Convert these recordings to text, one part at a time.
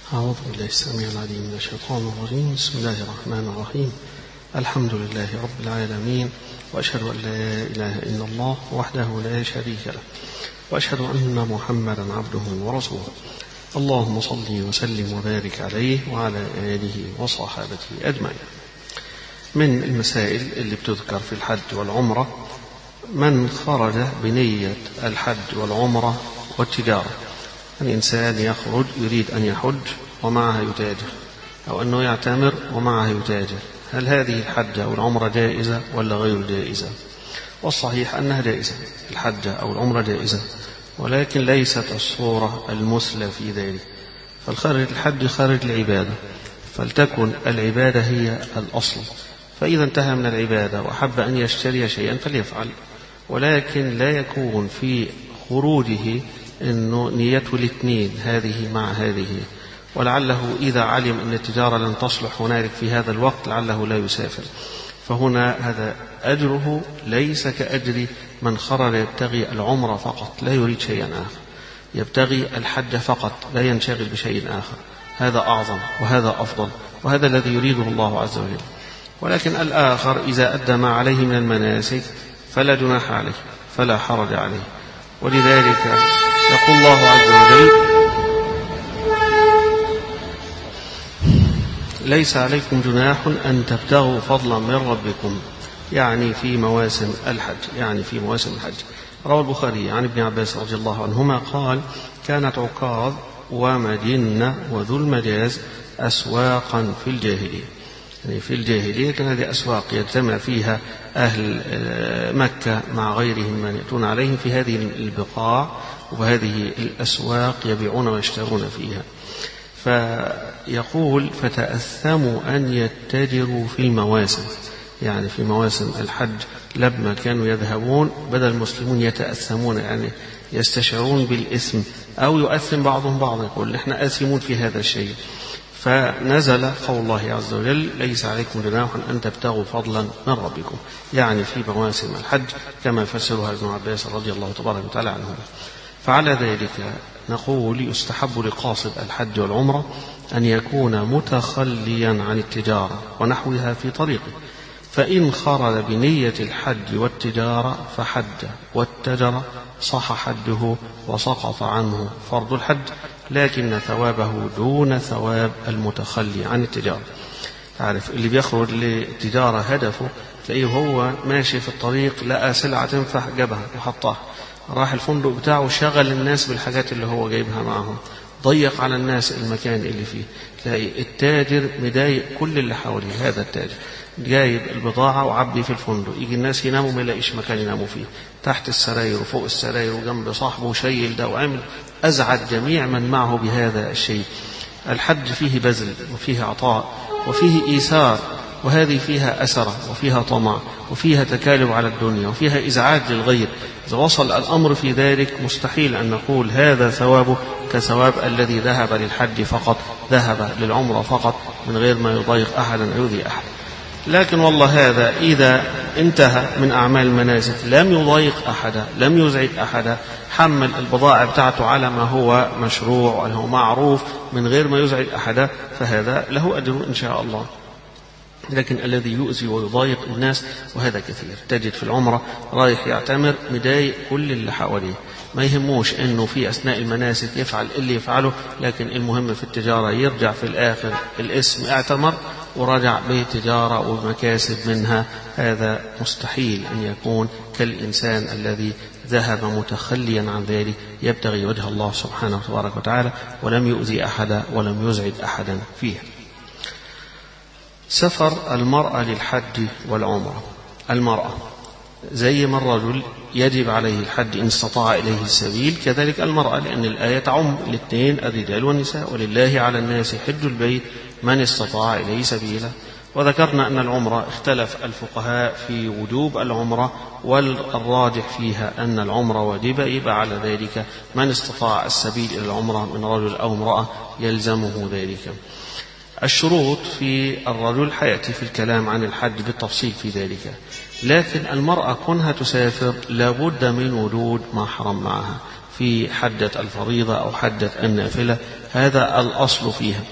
أعوذ بالله السميع العليم من الشيطان الرجيم. بسم الله الرحمن الرحيم. الحمد لله رب العالمين، وأشهد أن لا إله إلا الله وحده لا شريك له، وأشهد أن محمدا عبده ورسوله. اللهم صل وسلم وبارك عليه وعلى آله وصحابته أجمعين. من المسائل اللي بتذكر في الحج والعمرة من خرج بنية الحج والعمرة والتجارة. الإنسان يخرج يريد أن يحج ومعه يتاجر، أو أنه يعتمر ومعه يتاجر. هل هذه الحجة أو العمرة جائزة ولا غير جائزة؟ والصحيح أنها جائزة، الحجة أو العمرة جائزة، ولكن ليست الصورة المثلى في ذلك. فالخارج الحج خارج العبادة، فلتكن العبادة هي الأصل. فإذا انتهى من العبادة وحب أن يشتري شيئا فليفعل، ولكن لا يكون في خروجه أنه نيته الاثنين، هذه مع هذه، ولعله إذا علم أن التجارة لن تصلح هنالك في هذا الوقت لعله لا يسافر. فهنا هذا أجره ليس كأجر من خرج يبتغي العمرة فقط لا يريد شيئا آخر، يبتغي الحج فقط لا ينشغل بشيء آخر. هذا أعظم وهذا أفضل، وهذا الذي يريده الله عز وجل. ولكن الآخر إذا أدى ما عليه من المناسك فلا جناح عليه، فلا حرج عليه. ولذلك يقول الله عز وجل: ليس عليكم جناح أن تبتغوا فضلا من ربكم، يعني في مواسم الحج، يعني في مواسم الحج. روى البخاري عن ابن عباس رضي الله عنهما قال: كانت عكاظ ومدينة وذو المجاز أسواقا في الجاهلية. يعني في الجاهلية كان هذه أسواق يجتمع فيها أهل مكة مع غيرهم من يأتون عليهم في هذه البقاع وهذه الأسواق يبيعون ويشترون فيها. فيقول: فتأثموا أن يتجروا في المواسم، يعني في مواسم الحج لما كانوا يذهبون بدل المسلمون يتأثمون، يعني يستشعرون بالإثم، أو يؤثم بعضهم بعضا، يقول: نحن آثمون في هذا الشيء. فنزل قول الله عز وجل: ليس عليكم جناح أن تبتغوا فضلا من ربكم، يعني في مواسم الحج، كما فسرها ابن عباس رضي الله تبارك وتعالى عنهما. فعلى ذلك نقول: يستحب لقاصد الحج والعمرة أن يكون متخليا عن التجارة ونحوها في طريقه، فإن خرج بنية الحج والتجارة فحج واتجر صح حجه وسقط عنه فرض الحج، لكن ثوابه دون ثواب المتخلي عن التجارة. تعرف اللي بيخرج للتجارة هدفه تلاقيه هو ماشي في الطريق لقى سلعة تنفع جابها وحطها، راح الفندق بتاعه شغل الناس بالحاجات اللي هو جايبها معهم، ضيق على الناس المكان اللي فيه. تلاقي التاجر مضايق كل اللي حواليه. هذا التاجر جايب البضاعة وعبي في الفندق، يجي الناس يناموا ما يلاقيش مكان يناموا فيه، تحت السراير وفوق السراير وجنب صاحبه وشيل ده وعمل، أزعج جميع من معه بهذا الشيء. الحج فيه بذل وفيه عطاء وفيه إيثار، وهذه فيها أسرة وفيها طمع وفيها تكالب على الدنيا وفيها إزعاج للغير. إذا وصل الأمر في ذلك مستحيل أن نقول هذا ثوابه كثواب الذي ذهب للحج فقط، ذهب للعمرة فقط من غير ما يضايق أحدا ويؤذي أحد. لكن والله هذا إذا انتهى من أعمال المناسك لم يضايق أحدا، لم يزعج أحدا، حمل البضائع بتاعته على ما هو مشروع وهو معروف من غير ما يزعج أحدا، فهذا له أجر إن شاء الله. لكن الذي يؤذي ويضايق الناس وهذا كثير. تجد في العمرة رايح يعتمر مضايق كل اللي حواليه، ما يهموش انه في اثناء المناسك يفعل اللي يفعله، لكن المهم في التجارة يرجع في الاخر الاسم اعتمر ورجع بالتجارة ومكاسب منها. هذا مستحيل ان يكون كالانسان الذي ذهب متخليا عن ذلك يبتغي وجه الله سبحانه وتبارك وتعالى ولم يؤذي احدا ولم يزعج احدا فيه. سفر المرأة للحج والعمرة. المرأة زي ما الرجل يجب عليه الحج إن استطاع إليه السبيل، كذلك المرأة، لأن الآية تعم الاثنين، الرجال والنساء: ولله على الناس حج البيت من استطاع إليه سبيلا. وذكرنا أن العمرة اختلف الفقهاء في وجوب العمرة، والراجح فيها أن العمرة واجبة، يبقى على ذلك من استطاع السبيل إلى العمرة من رجل أو امرأة يلزمه ذلك. الشروط في الرجل حيأتي في الكلام عن الحج بالتفصيل في ذلك، لكن المرأة كونها تسافر لابد من وجود محرم معها، في حجة الفريضة أو حجة النافلة، هذا الأصل فيها.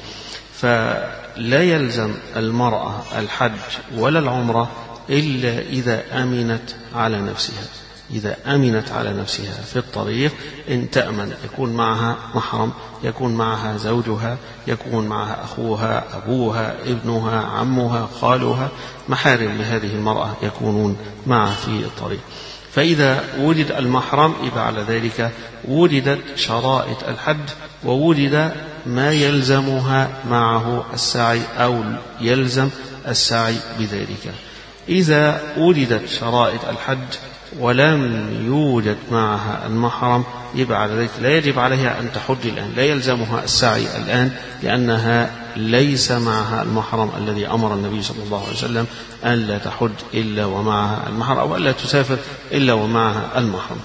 فلا يلزم المرأة الحج ولا العمرة إلا إذا أمنت على نفسها. إذا أمنت على نفسها في الطريق، إن تأمن يكون معها محرم، يكون معها زوجها، يكون معها أخوها، أبوها، ابنها، عمها، خالها، محارم لهذه المرأة يكونون معها في الطريق. فإذا وجد المحرم يبقى على ذلك وجدت شرائط الحج ووجد ما يلزمها معه السعي أو يلزم السعي بذلك. إذا وجدت شرائط الحج ولم يوجد معها المحرم يبقى على ذلك لا يجب عليها أن تحج الآن، لا يلزمها السعي الآن، لأنها ليس معها المحرم الذي أمر النبي صلى الله عليه وسلم أن لا تحج إلا ومعها المحرم، أو ألا تسافر إلا ومعها المحرم.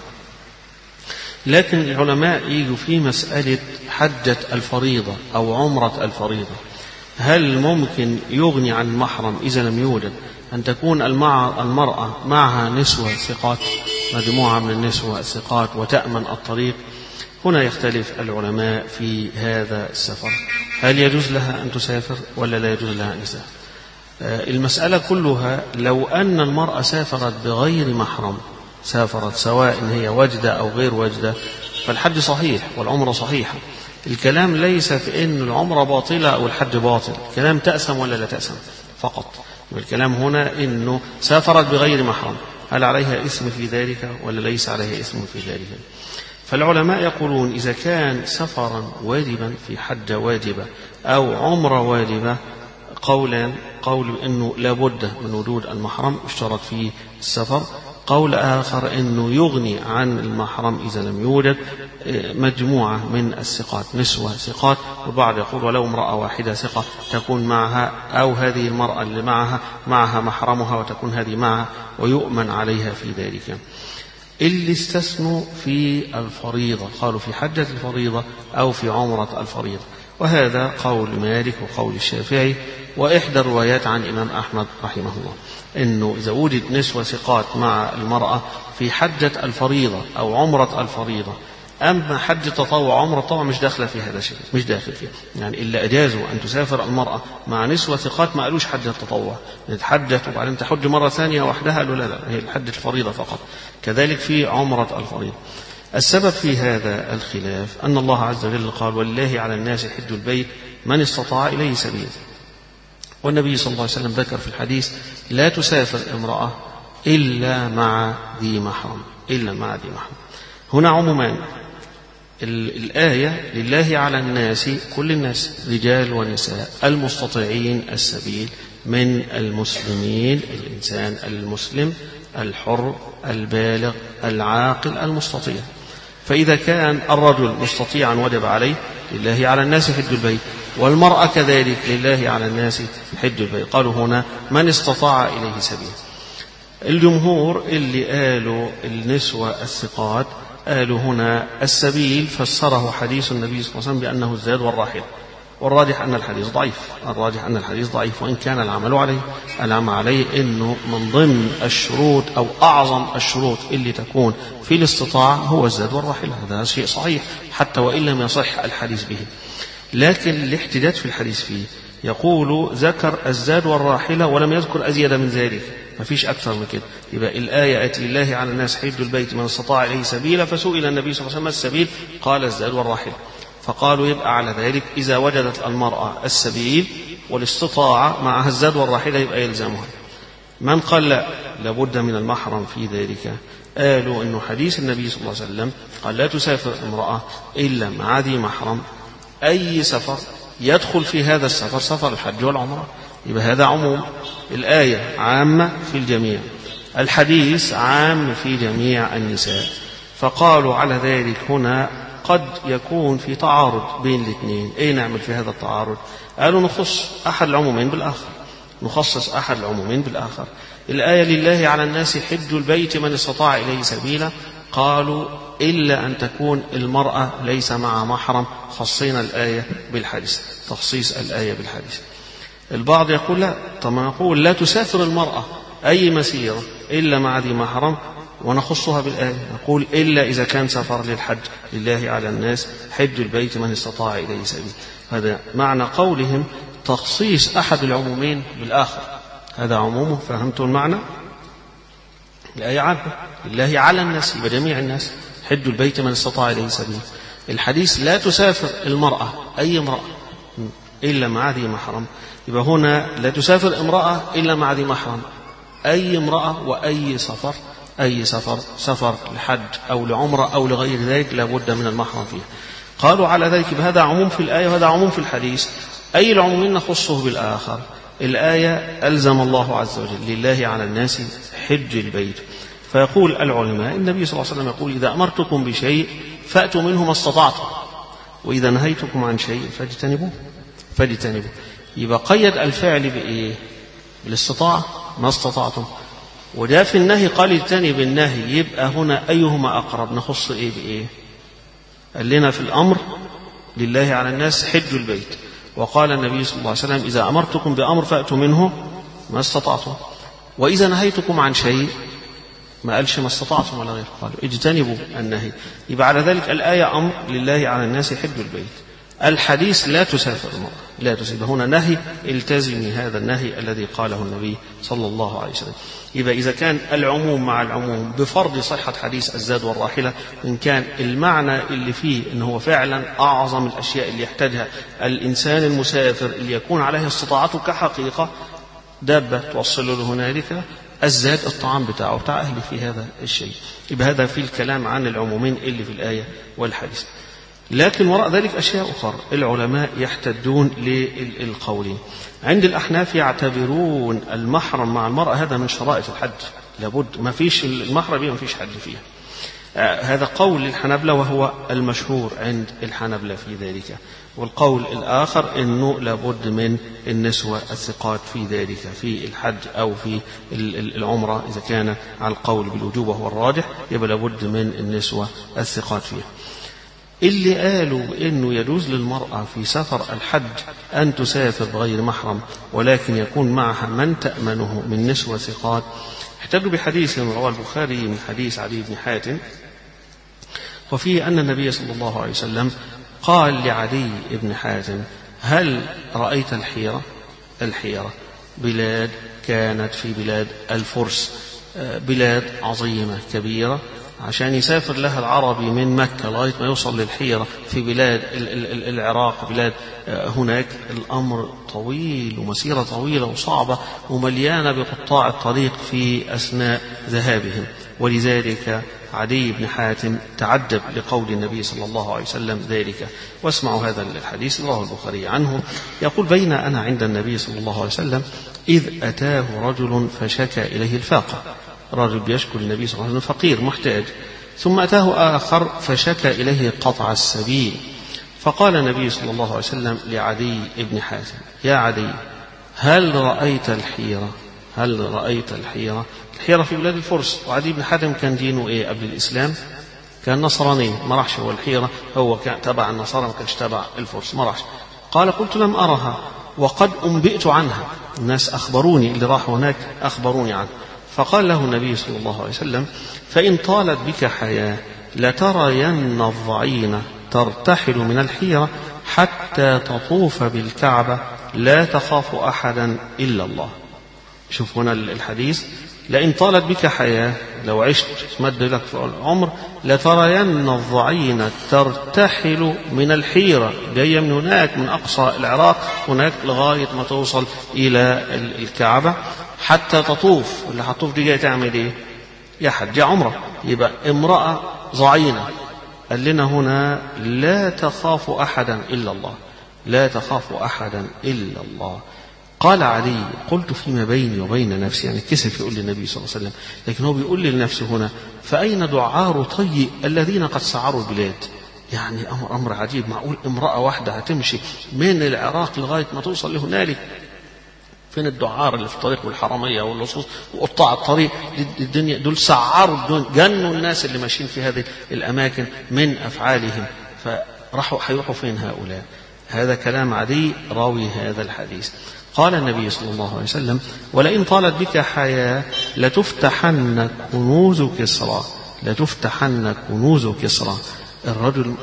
لكن العلماء يجوا في مسألة حجة الفريضة أو عمرة الفريضة، هل ممكن يغني عن المحرم إذا لم يوجد أن تكون المرأة معها نسوة ثقات، مجموعة من النسوة الثقات، وتأمن الطريق؟ هنا يختلف العلماء في هذا السفر، هل يجوز لها أن تسافر ولا لا يجوز لها أن تسافر؟ المسألة كلها لو أن المرأة سافرت بغير محرم، سافرت سواء هي وجدة أو غير وجدة، فالحج صحيح والعمرة صحيحة. الكلام ليس في أن العمرة باطلة أو الحج باطل، الكلام تأسم ولا لا تأسم فقط. والكلام هنا أنه سافرت بغير محرم، هل عليها اسم في ذلك ولا ليس عليها اسم في ذلك؟ فالعلماء يقولون إذا كان سفرا واجبا في حجة واجبة أو عمرة واجبة، قول أنه لابد من وجود المحرم اشترط فيه السفر، قول آخر أنه يغني عن المحرم إذا لم يوجد مجموعة من الثقات، نسوة ثقات، والبعض يقول ولو امرأة واحدة ثقة تكون معها، أو هذه المرأة اللي معها محرمها وتكون هذه معها ويؤمن عليها في ذلك. اللي استثنوا في الفريضة قالوا في حجة الفريضة أو في عمرة الفريضة، وهذا قول مالك وقول الشافعي وإحدى الروايات عن الإمام أحمد رحمه الله، إنه إذا وجد نسوة ثقات مع المرأة في حجة الفريضة أو عمرة الفريضة. أما حج التطوع عمرة التطوع مش داخلة في هذا الشيء، مش داخل فيه، يعني إلا أجازوا أن تسافر المرأة مع نسوة ثقات، ما قالوش حج التطوع، تحجت وبعدين تحج مرة ثانية وحدها، قالوا لا هي الحج الفريضة فقط. كذلك في عمرة الفريضة. السبب في هذا الخلاف أن الله عز وجل قال ولله على الناس حج البيت من استطاع إليه سبيلا، والنبي صلى الله عليه وسلم ذكر في الحديث لا تسافر امرأة إلا مع ذي محرم، إلا مع ذي محرم. هنا عمومان الآية لله على الناس، كل الناس رجال ونساء المستطيعين السبيل من المسلمين، الإنسان المسلم الحر البالغ العاقل المستطيع. فإذا كان الرجل مستطيعا وجب عليه لله على الناس حج البيت، والمرأة كذلك لله على الناس حج البيت. قالوا هنا من استطاع إليه سبيل. الجمهور اللي قالوا النسوة الثقات قالوا هنا السبيل فسره حديث النبي صلى الله عليه وسلم بأنه الزاد والراحلة، والراجح أن الحديث ضعيف، الراجح أن الحديث ضعيف، وإن كان العمل عليه إنه من ضمن الشروط أو أعظم الشروط اللي تكون في الاستطاعة هو الزاد والراحلة، هذا شيء صحيح حتى وإن لم يصح الحديث به. لكن الاحتجاج في الحديث فيه يقول ذكر الزاد والراحلة ولم يذكر أزيد من ذلك، ما فيش أكثر من كده. يبقى الآية أتي لله على الناس حج البيت من استطاع إليه سبيلا، فسئل النبي صلى الله عليه وسلم السبيل قال الزاد والراحلة، فقالوا يبقى على ذلك إذا وجدت المرأة السبيل والاستطاعة معها الزاد والراحلة يبقى يلزمها. من قال لا لابد من المحرم في ذلك، قالوا إنه حديث النبي صلى الله عليه وسلم قال لا تسافر امرأة إلا مع ذي محرم، أي سفر يدخل في هذا السفر سفر الحج والعمرة، يبقى هذا عموم. الآية عامة في الجميع، الحديث عام في جميع النساء. فقالوا على ذلك هنا قد يكون في تعارض بين الاثنين، ايه نعمل في هذا التعارض؟ قالوا نخص أحد العمومين بالآخر، نخصص أحد العمومين بالآخر. الآية لله على الناس حج البيت من استطاع إليه سبيلا، قالوا إلا أن تكون المرأة ليس مع محرم، خصينا الآية بالحديث، تخصيص الآية بالحديث. البعض يقول لا، طب نقول لا تسافر المرأة أي مسيرة إلا مع ذي محرم، ونخصها بالآية نقول إلا إذا كان سفر للحج لله على الناس حج البيت من استطاع إليه سبيل. هذا معنى قولهم تخصيص أحد العمومين بالآخر، هذا عمومه. فهمتوا المعنى؟ الآية عامة لله على الناس وجميع الناس حج البيت من استطاع إليه سبيل. الحديث لا تسافر المرأة أي امرأة إلا مع ذي محرم، يبقى هنا لا تسافر امرأة إلا مع ذي محرم، أي امرأة وأي سفر، أي سفر لحج أو لعمرة أو لغير ذلك لابد من المحرم فيه. قالوا على ذلك بهذا عموم في الآية وهذا عموم في الحديث، أي العمومين نخصه بالآخر. الآية ألزم الله عز وجل لله على الناس حج البيت، فيقول العلماء النبي صلى الله عليه وسلم يقول إذا أمرتكم بشيء فأتوا منه ما استطعتم وإذا نهيتكم عن شيء فاجتنبوه. يبقى قيد الفعل بإيه؟ بالاستطاعة، ما استطعتم. وجاء في النهي قال اجتنب النهي، يبقى هنا أيهما أقرب؟ نخص إيه بإيه؟ قال لنا في الأمر لله على الناس حج البيت، وقال النبي صلى الله عليه وسلم إذا أمرتكم بأمر فأتوا منه ما استطعتم، وإذا نهيتكم عن شيء ما قالش ما استطعتم ولا غير، قالوا اجتنبوا النهي. يبقى على ذلك الآية أمر لله على الناس حج البيت، الحديث لا تسافر المرأة، لا تسافر. هنا نهي، التزمي هذا النهي الذي قاله النبي صلى الله عليه وسلم. يبقى إذا كان العموم مع العموم بفرض صحة حديث الزاد والراحلة، إن كان المعنى اللي فيه إن هو فعلا أعظم الأشياء اللي يحتاجها الإنسان المسافر اللي يكون عليه استطاعته كحقيقة، دابة توصل له هنالك، الزاد الطعام بتاعه بتاع أهله في هذا الشيء. يبقى هذا في الكلام عن العمومين اللي في الآية والحديث. لكن وراء ذلك أشياء أخرى العلماء يحتدون للقولين. عند الأحناف يعتبرون المحرم مع المرأة هذا من شرائط الحج، لابد ما فيش المحرم ما فيش حج فيها. هذا قول للحنابلة وهو المشهور عند الحنابلة في ذلك. والقول الآخر أنه لابد من النسوة الثقات في ذلك في الحج أو في العمرة، إذا كان على القول بالوجوب وهو الراجح يبقى لابد من النسوة الثقات فيها. اللي قالوا إنه يجوز للمرأة في سفر الحج أن تسافر بغير محرم ولكن يكون معها من تأمنه من نسوة ثقات، احتجوا بحديث رواه البخاري من حديث عدي بن حاتم، وفيه أن النبي صلى الله عليه وسلم قال لعدي بن حاتم هل رأيت الحيرة بلاد كانت في بلاد الفرس، بلاد عظيمة كبيرة، عشان يسافر لها العربي من مكة لغاية ما يوصل للحيرة في بلاد العراق، بلاد هناك الأمر طويل ومسيرة طويلة وصعبة ومليانة بقطاع الطريق في أثناء ذهابهم. ولذلك عدي بن حاتم تعجب لقول النبي صلى الله عليه وسلم ذلك. واسمعوا هذا الحديث رواه البخاري عنه، يقول بين أنا عند النبي صلى الله عليه وسلم إذ أتاه رجل فشكى إليه الفاقة، رجل بيشكو النبي صلى الله عليه وسلم فقير محتاج، ثم أتاه آخر فشكى إليه قطع السبيل، فقال النبي صلى الله عليه وسلم لعدي بن حاتم يا عدي هل رأيت الحيرة؟ الحيرة في بلاد الفرس، وعدي بن حاتم كان دينه إيه قبل الإسلام؟ كان نصراني، ما راحش هو الحيرة، هو كان تبع النصارى ما كانش تبع الفرس، ما راحش. قال قلت لم أرها وقد أنبئت عنها، الناس أخبروني اللي راحوا هناك أخبروني عنها. فقال له النبي صلى الله عليه وسلم فإن طالت بك حياة لترين الضعينة ترتحل من الحيرة حتى تطوف بالكعبة لا تخاف أحدا إلا الله. شوف هنا الحديث، لئن طالت بك حياة، لو عشت مد لك في العمر، لترين الضعينة ترتحل من الحيرة، جاية من هناك من أقصى العراق هناك لغاية ما توصل إلى الكعبة حتى تطوف. اللي هتطوف دي جاية تعمل إيه؟ يا حج يا عمرة. يبقى امرأة ضعينة، قال لنا هنا لا تخاف أحدا إلا الله، لا تخاف أحدا إلا الله. قال علي قلت فيما بيني وبين نفسي، يعني كسف يقول للنبي صلى الله عليه وسلم، لكن هو بيقول لنفسه هنا فأين دعار طي الذين قد سعروا البلاد؟ يعني أمر عجيب، معقول امرأة واحدة هتمشي من العراق لغاية ما توصل لهنالك؟ فين الدعار اللي في الطريق والحرمية واللصوص وقطاع الطريق؟ الدنيا دول سعروا الدنيا، جنوا الناس اللي ماشيين في هذه الأماكن من أفعالهم، فراحوا هيروحوا فين هؤلاء؟ هذا كلام عدي راوي هذا الحديث. قال النبي صلى الله عليه وسلم: ولئن طالت بك حياة لتفتحن كنوز كسرى، لتفتحن كنوز كسرى. الرجل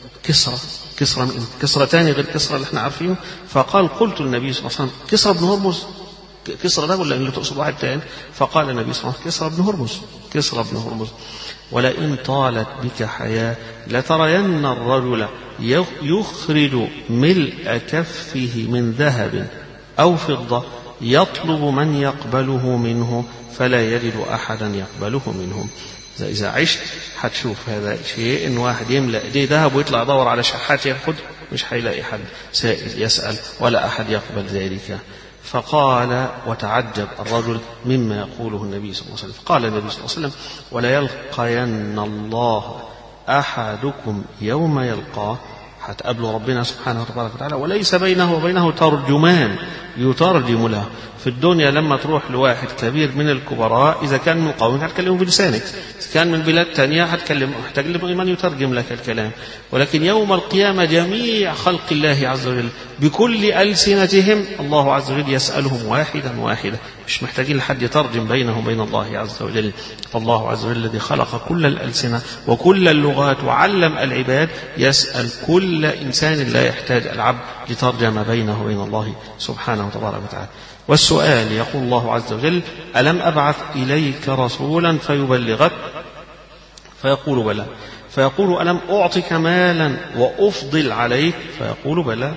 كسرى تاني غير كسرى اللي احنا عارفينه. فقال: قلت النبي صلى الله عليه وسلم: كسرى بن هرمز؟ كسرى ده ولا اللي تقصد واحد تاني؟ فقال النبي صلى الله عليه وسلم: كسرى بن هرمز. ولئن طالت بك حياة لترين الرجل يخرج ملء كفه من ذهب أو فضة يطلب من يقبله منه فلا يجد أحدا يقبله منهم. إذا عشت هتشوف هذا شيء، إن واحد يملأ ايديه ذهب ويطلع يدور على شحات ياخد، مش هيلاقي حد سائل يسأل ولا أحد يقبل ذلك. فقال وتعجب الرجل مما يقوله النبي صلى الله عليه وسلم. قال النبي صلى الله عليه وسلم: ولا يلقين الله أحدكم يوم يلقاه، هتقابله ربنا سبحانه وتعالى وليس بينه وبينه ترجمان يترجم له. في الدنيا لما تروح لواحد كبير من الكبراء، إذا كان من قوم هتكلمه بلسانك، إذا كان من بلاد تانية هتكلم من يترجم لك الكلام. ولكن يوم القيامة جميع خلق الله عز وجل بكل ألسنتهم الله عز وجل يسألهم واحدا واحدا، مش محتاجين لحد يترجم بينه وبين الله عز وجل. فالله عز وجل الذي خلق كل الألسنة وكل اللغات وعلم العباد يسأل كل إنسان، لا يحتاج العبد لترجم بينه وبين الله سبحانه وتعالى. والسؤال يقول الله عز وجل: ألم أبعث إليك رسولا فيبلغك؟ فيقول بلى. فيقول: ألم أعطك مالا وأفضل عليك؟ فيقول بلى.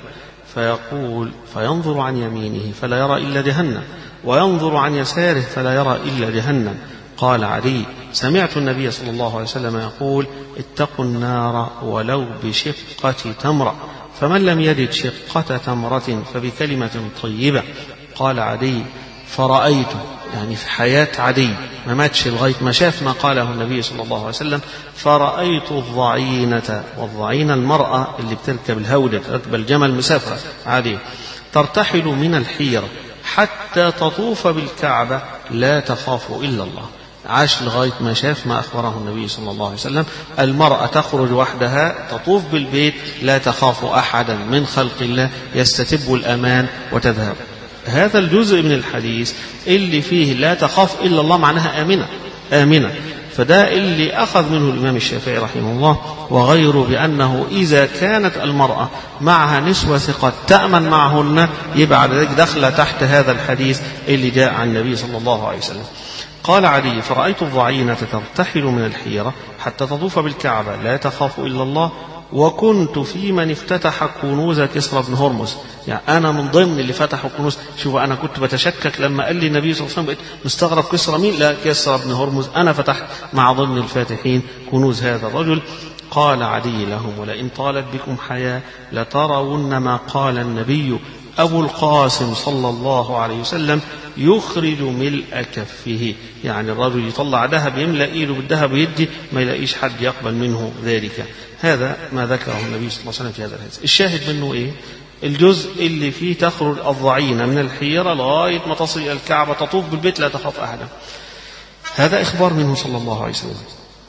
فينظر عن يمينه فلا يرى إلا جهنم، وينظر عن يساره فلا يرى إلا جهنم. قال علي: سمعت النبي صلى الله عليه وسلم يقول: اتقوا النار ولو بشقة تمرة، فمن لم يجد شقة تمرة فبكلمة طيبة. قال عدي: فرأيته، يعني في حياة عدي ما ماتش لغاية ما شاف ما قاله النبي صلى الله عليه وسلم: فرأيت الضعينة، والضعينة المرأة اللي بتركب الهودة، تركب الجمل مسافرة عادي، ترتحل من الحيرة حتى تطوف بالكعبة لا تخاف إلا الله. عاش لغاية ما شاف ما أخبره النبي صلى الله عليه وسلم: المرأة تخرج وحدها تطوف بالبيت لا تخاف أحدا من خلق الله، يستتب الأمان وتذهب. هذا الجزء من الحديث اللي فيه لا تخاف إلا الله معناها آمنة. فده اللي أخذ منه الإمام الشافعي رحمه الله وغيره، بأنه إذا كانت المرأة معها نسوة ثقات تأمن معهن، يبقى على ذلك دخل تحت هذا الحديث اللي جاء عن النبي صلى الله عليه وسلم. قال علي: فرأيت الضعينة ترتحل من الحيرة حتى تطوف بالكعبة لا تخاف إلا الله، وكنت في من افتتح كنوز كسرى بن هرمز. يعني أنا من ضمن اللي فتحوا كنوز. شوف، أنا كنت بتشكك لما قال لي النبي صلى الله عليه وسلم، بقيت مستغرب كسرى مين؟ لا، كسرى بن هرمز، أنا فتحت مع ضمن الفاتحين كنوز هذا الرجل. قال عدي لهم: ولئن طالت بكم حياة لترون ما قال النبي أبو القاسم صلى الله عليه وسلم: يخرج ملء كفه. يعني الرجل يطلع ذهب يملأ إيده بالذهب ويدي ما يلاقيش حد يقبل منه ذلك. هذا ما ذكره النبي صلى الله عليه وسلم في هذا الحديث. الشاهد منه إيه؟ الجزء اللي فيه تخرج الضعينة من الحيرة لغاية ما تصل إلى الكعبة تطوف بالبيت لا تخاف أحدا. هذا إخبار منه صلى الله عليه وسلم.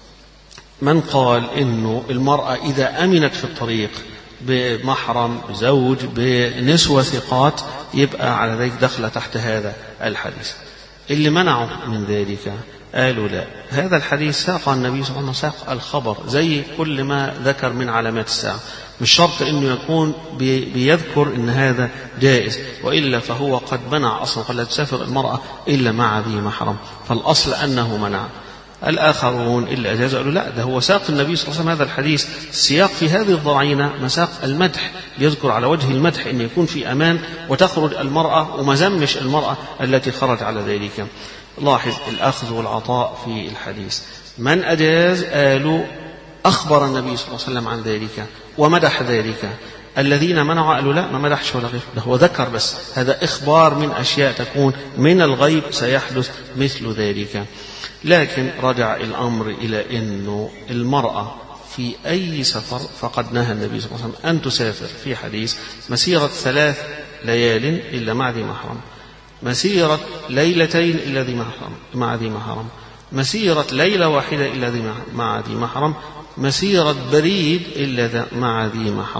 من قال إنه المرأة إذا أمنت في الطريق بمحرم، بزوج، بنسوة ثقات، يبقى على ذلك دخل تحت هذا الحديث. اللي منعوا من ذلك قالوا لا، هذا الحديث ساق النبي صلى الله عليه وسلم ساق الخبر زي كل ما ذكر من علامات الساعة، مش شرط انه يكون بيذكر ان هذا جائز، والا فهو قد منع اصلا، قال لا تسافر المرأة الا مع ذي محرم، فالاصل انه منع. الآخرون اللي أجازوا قالوا لا، ده هو ساق النبي صلى الله عليه وسلم هذا الحديث السياق في هذه الضعينة مساق المدح، بيذكر على وجه المدح أن يكون في أمان وتخرج المرأة، وما زمش المرأة التي خرج على ذلك. لاحظ الأخذ والعطاء في الحديث. من أجاز قالوا أخبر النبي صلى الله عليه وسلم عن ذلك ومدح ذلك. الذين منعوا قالوا لا، ما مدحش ولا غير، ده هو ذكر بس، هذا إخبار من أشياء تكون من الغيب سيحدث مثل ذلك. لكن رجع الأمر إلى أنه المرأة في أي سفر فقد نهى النبي صلى الله عليه وسلم أن تسافر في حديث مسيرة 3 ليال إلا مع ذي محرم، مسيرة ليلتين إلا مع ذي محرم، مسيرة ليلة واحدة إلا مع ذي محرم، مسيرة بريد إلا مع ذي محرم،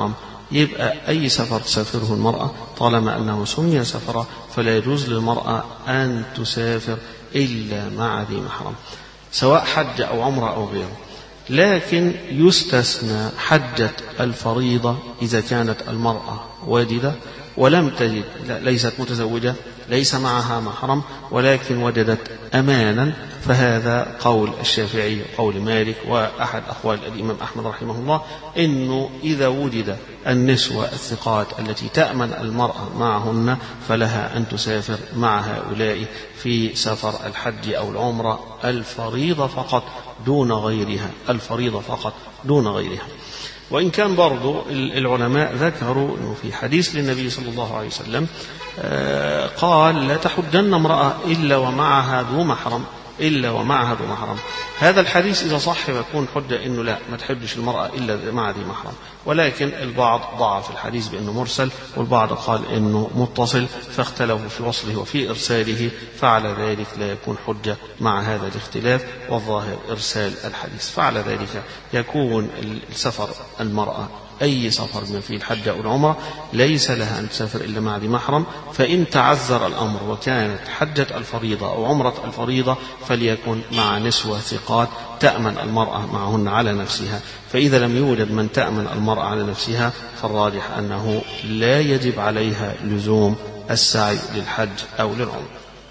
يبقى أي سفر تسافره المرأة طالما أنه سمي سفرا فلا يجوز للمرأة أن تسافر إلا مع ذي محرم، سواء حج أو عمرة أو غيره. لكن يستثنى حجة الفريضة إذا كانت المرأة واجدة ولم تجد، ليست متزوجة، ليس معها محرم، ولكن وجدت أمانا، فهذا قول الشافعي وقول مالك وأحد أقوال الإمام أحمد رحمه الله، إنه إذا وجد النسوة الثقات التي تأمن المرأة معهن فلها أن تسافر مع هؤلاء في سفر الحج أو العمرة الفريضة فقط دون غيرها، الفريضة فقط دون غيرها. وإن كان برضو العلماء ذكروا أنه في حديث للنبي صلى الله عليه وسلم قال لا تحجن امرأة إلا ومعها ذو محرم، إلا ومعها ذو محرم. هذا الحديث إذا صح يكون حجة إنه لا، ما تحجش المرأة إلا مع ذي محرم، ولكن البعض ضعف الحديث بأنه مرسل، والبعض قال إنه متصل، فاختلفوا في وصله وفي إرساله، فعلى ذلك لا يكون حجة مع هذا الاختلاف، والظاهر إرسال الحديث. فعلى ذلك يكون السفر المرأة أي سفر من فيه الحج أو العمرة ليس لها أن تسافر إلا مع ذي محرم، فإن تعذر الأمر وكانت حجة الفريضة أو عمرة الفريضة فليكن مع نسوة ثقات تأمن المرأة معهن على نفسها. فإذا لم يوجد من تأمن المرأة على نفسها فالراجح أنه لا يجب عليها لزوم السعي للحج أو للعمرة.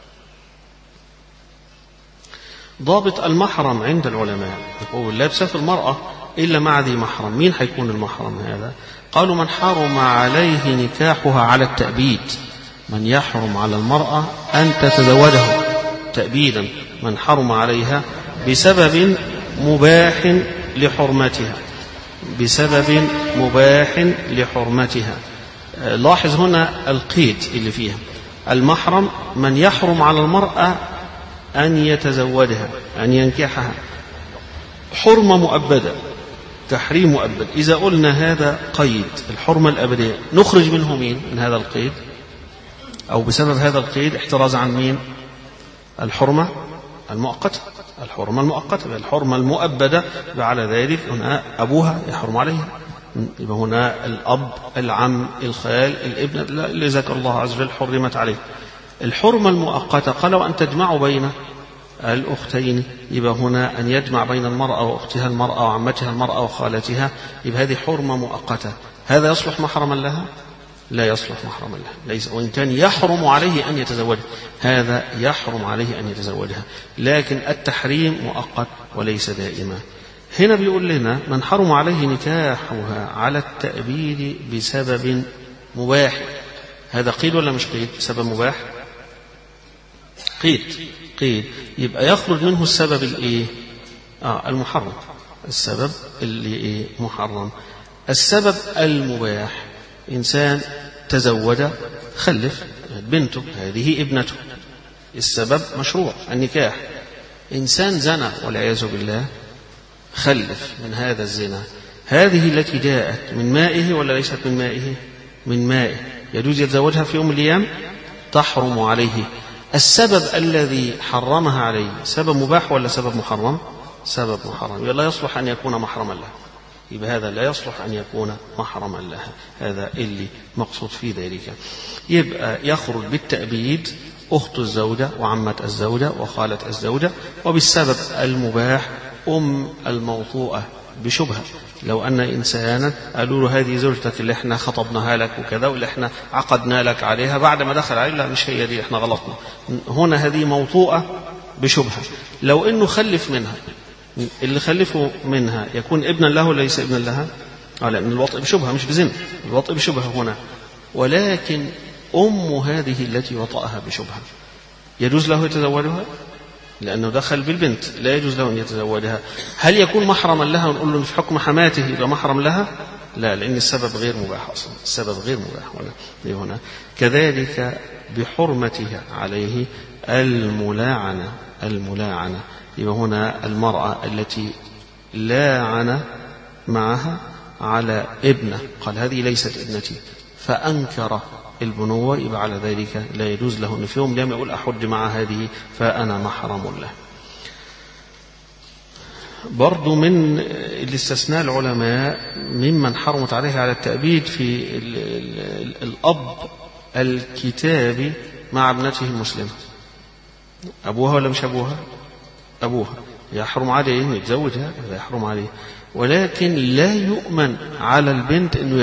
ضابط المحرم عند العلماء يقول لا تسافر المرأة إلا مع ذي محرم. مين حيكون المحرم هذا؟ قالوا من حرم عليه نكاحها على التأبيد، من يحرم على المرأة أن تتزوجه تأبيدا، من حرم عليها بسبب مباح لحرمتها، بسبب مباح لحرمتها. لاحظ هنا القيد اللي فيها، المحرم من يحرم على المرأة أن يتزوجها، أن ينكحها، حرمة مؤبدة، تحريم مؤبد. إذا قلنا هذا قيد الحرمة الأبدية نخرج منه مين من هذا القيد، أو بسبب هذا القيد احتراز عن مين؟ الحرمة المؤقتة، الحرمة المؤقتة، الحرمة المؤبدة. وعلى ذلك هنا أبوها يحرم عليها، يبقى هنا الأب، العم، الخال، الابن اللي ذكر الله عز وجل حرمت عليه. الحرمة المؤقتة قالوا أن تجمعوا بين الأختين، يبقى هنا أن يجمع بين المرأة وأختها المرأة وعمتها المرأة وخالتها، يبقى هذه حرمة مؤقتة. هذا يصلح محرما لها؟ لا يصلح محرما لها، ليس. وإن كان يحرم عليه أن يتزوجها، هذا يحرم عليه أن يتزوجها، لكن التحريم مؤقت وليس دائما. هنا بيقول لنا من حرم عليه نكاحها على التأبيد بسبب مباح. هذا قيد ولا مش قيد؟ سبب مباح قيد، قيد، يبقى يخرج منه السبب الايه؟ المحرم، السبب اللي ايه؟ محرم. السبب المباح، انسان تزوج خلف بنته، هذه ابنته، السبب مشروع النكاح. انسان زنى والعياذ بالله خلف من هذا الزنا، هذه التي جاءت من مائه ولا ليست من مائه؟ من مائه، يجوز يتزوجها في يوم من الايام؟ تحرم عليه. السبب الذي حرمها عليه سبب مباح ولا سبب محرم؟ سبب محرم، يبقى لا يصلح أن يكون محرما لها، يبقى هذا لا يصلح أن يكون محرما لها، هذا اللي مقصود في ذلك. يبقى يخرج بالتأبيد أخت الزوجة وعمة الزوجة وخالة الزوجة، وبالسبب المباح الموطوءة بشبهة. لو أن إنسانا قالوا له هذه زوجتك اللي احنا خطبناها لك وكذا واللي احنا عقدنا لك عليها، بعد ما دخل عليه لا مش هي دي، احنا غلطنا، هنا هذه موطوءة بشبهة. لو انه خلف منها، اللي خلفه منها يكون ابنا له ولا ليس ابنا لها؟ لأن الوطء بشبهة مش بزنا، الوطء بشبهة هنا. ولكن هذه التي وطأها بشبهة يجوز له يتزوجها لأنه دخل بالبنت، لا يجوز له أن يتزوجها. هل يكون محرما لها ونقول له في حكم حماته يبقى محرم لها؟ لا، لأن السبب غير مباح أصلا، السبب غير مباح هنا. كذلك بحرمتها عليه الملاعنة، الملاعنة يبقى هنا المرأة التي لاعن معها على ابنة، قال هذه ليست ابنتي، فأنكر البنوة، يبقى على ذلك لا يجوز له أن في يوم لم يقول أحج مع هذه فأنا محرم له. برضو من الاستثناء العلماء ممن حرمت عليه على التأبيد في الأب الكتابي مع ابنته المسلمة. أبوها ولا مش أبوها؟ أبوها يحرم عليه أن يتزوجها، لا يحرم عليه، ولكن لا يؤمن على البنت أنه